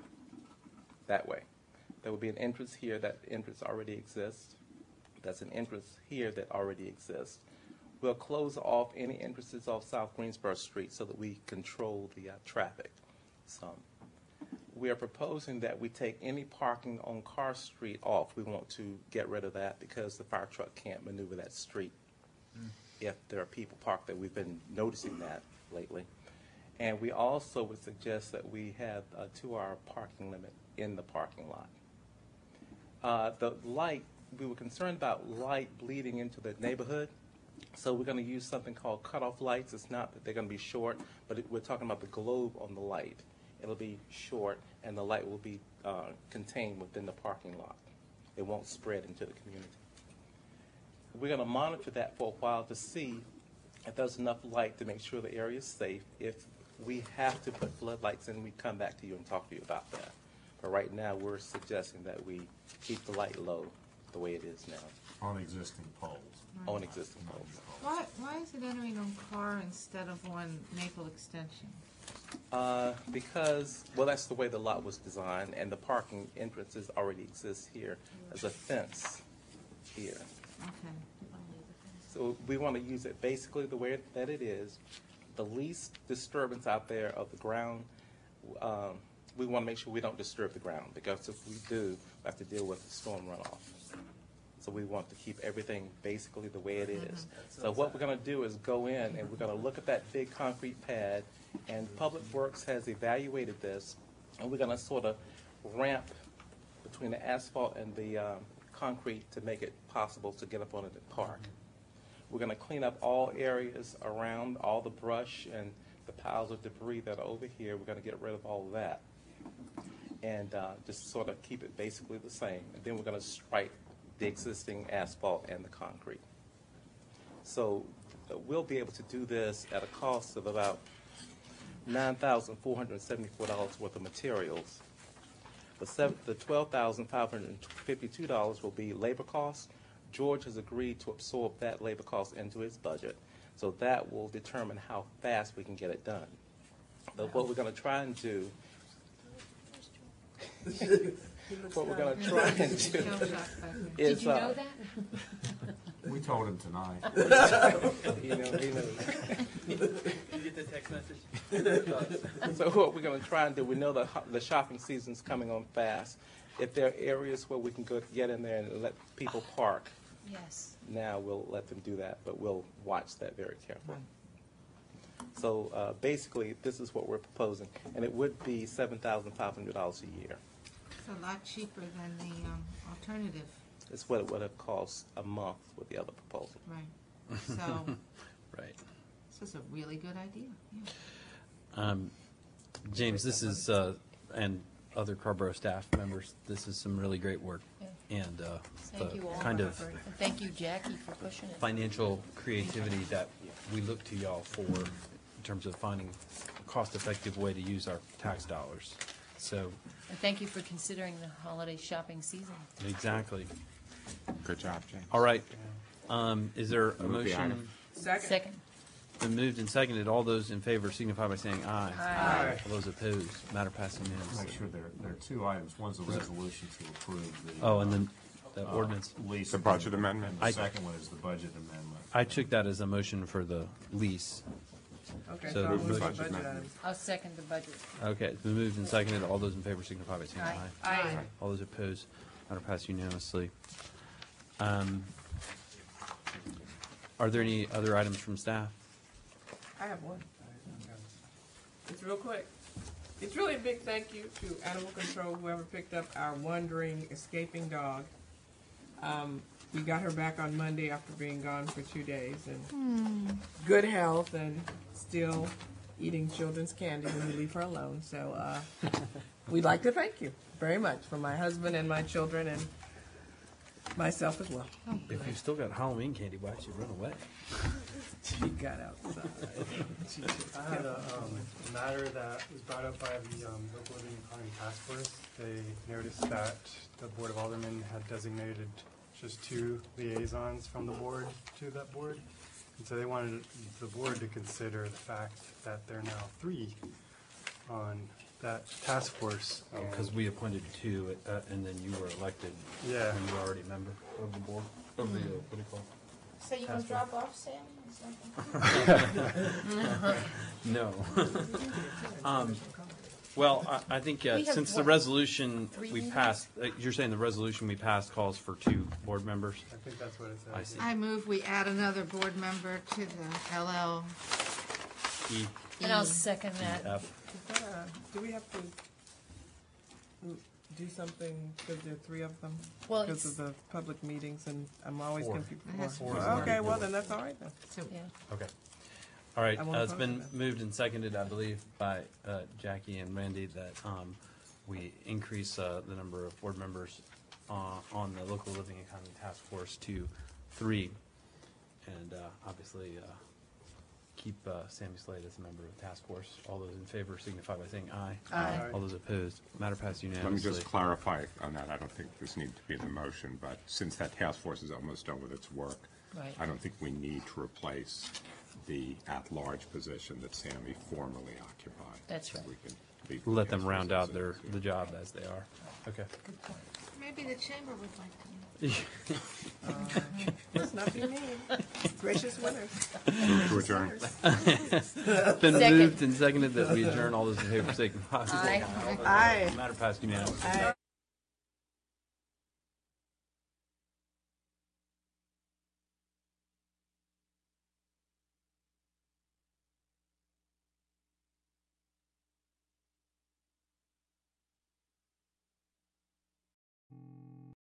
That way. There would be an entrance here. That entrance already exists. That's an entrance here that already exists. We'll close off any entrances off South Greensboro Street so that we control the traffic some. We are proposing that we take any parking on Carr Street off. We want to get rid of that because the fire truck can't maneuver that street if there are people parked there. We've been noticing that lately. And we also would suggest that we have a 2-hour parking limit in the parking lot. The light, we were concerned about light bleeding into the neighborhood, so we're going to use something called cutoff lights. It's not that they're going to be short, but we're talking about the globe on the light. It'll be short, and the light will be contained within the parking lot. It won't spread into the community. We're going to monitor that for a while to see if there's enough light to make sure the area is safe. If we have to put floodlights in, we come back to you and talk to you about that. But right now, we're suggesting that we keep the light low the way it is now. On existing poles. On existing poles. Why is it entering on Carr instead of on Maple Extension? Because, well, that's the way the lot was designed, and the parking entrances already exist here. There's a fence here. Okay. So we want to use it basically the way that it is. The least disturbance out there of the ground, we want to make sure we don't disturb the ground, because if we do, we have to deal with the storm runoff. So we want to keep everything basically the way it is. So what we're going to do is go in and we're going to look at that big concrete pad, and Public Works has evaluated this, and we're going to sort of ramp between the asphalt and the concrete to make it possible to get up on it and park. We're going to clean up all areas around, all the brush and the piles of debris that are over here. We're going to get rid of all of that and just sort of keep it basically the same. And then we're going to stripe the existing asphalt and the concrete. So we'll be able to do this at a cost of about $9,474 worth of materials. The $12,552 will be labor costs. George has agreed to absorb that labor cost into his budget, so that will determine how fast we can get it done. But what we're going to try and do what we're going to try and do is... Did you know that? We told him tonight. He knows. Did you get the text message? So what we're going to try and do, we know that the shopping season's coming on fast. If there are areas where we can go get in there and let people park, Yes. now we'll let them do that, but we'll watch that very carefully. So basically, this is what we're proposing, and it would be $7,500 a year. It's a lot cheaper than the alternative. It's what it would have cost a month with the other proposal. Right. So, Right. this is a really good idea. Yeah. James, this is, and other Carborough staff members, this is some really great work. And Thank you all. kind of And thank you, Jackie, for pushing it. financial creativity that we look to y'all for in terms of finding a cost-effective way to use our tax dollars. So, And thank you for considering the holiday shopping season. exactly. Good job, James. All right. Is there a Move the motion? item. Second. Been moved and seconded. All those in favor signify by saying aye. Aye. All those opposed, matter passes Make unanimously. sure there are two items. One's a resolution to approve the. Oh, and then the ordinance. Lease. The budget amendment. And the second one is the budget amendment. I took that as a motion for the lease. Okay, So so I'll move move the budget budget amendment. items. I'll second the budget. Okay, it's been moved and seconded. All those in favor signify by saying aye. Aye. All those opposed, matter passes unanimously. Are there any other items from staff? I have one. It's real quick. It's really a big thank you to Animal Control, whoever picked up our wandering, escaping dog. We got her back on Monday after being gone for 2 days, and good health, and still eating children's candy when we leave her alone. So we'd like to thank you very much from my husband and my children and myself as well. If you've still got Halloween candy, why don't you run away? She got outside. I had a matter that was brought up by the local living and planning task force. They noticed that the Board of Aldermen had designated just 2 liaisons from the board to that board. And so they wanted the board to consider the fact that there are now 3 on that task force. Because we appointed 2, and then you were elected. Yeah. When you were already a member of the board, of the, what do you call it? So you gonna drop off, Sam? No. Well, I think We have since the what, resolution 3 we meetings? passed, you're saying the resolution we passed calls for 2 board members? I think that's what it says. I see. I move we add another board member to the LL. E, And I'll second that. F. Do we have to do something for the 3 of them? Well, Because it's- of the public meetings, and I'm always 4. confused. It has 4. 4. Okay, well, then that's all right then. Yeah. Okay. All right, I won't it's oppose been that. moved and seconded, I believe, by Jackie and Randy that we increase the number of board members on the local living economy task force to 3. And obviously, keep Sammy Slade as a member of the task force. All those in favor signify by saying aye. Aye. All those opposed, matter passed Let me unanimously. just clarify on that. I don't think this needs to be in the motion, but since that task force is almost done with its work, Right. I don't think we need to replace the at-large position that Sammy formerly occupied. That's So right. we can leave Let the them task round force out as their is. the job as they are. Okay. Maybe the chamber would like to. Let's not be mean. Gracious winners. Move to adjourn. Been Second. moved and seconded that we adjourn. All those in favor signify by saying Aye. Aye. Matter passed unanimously. Aye.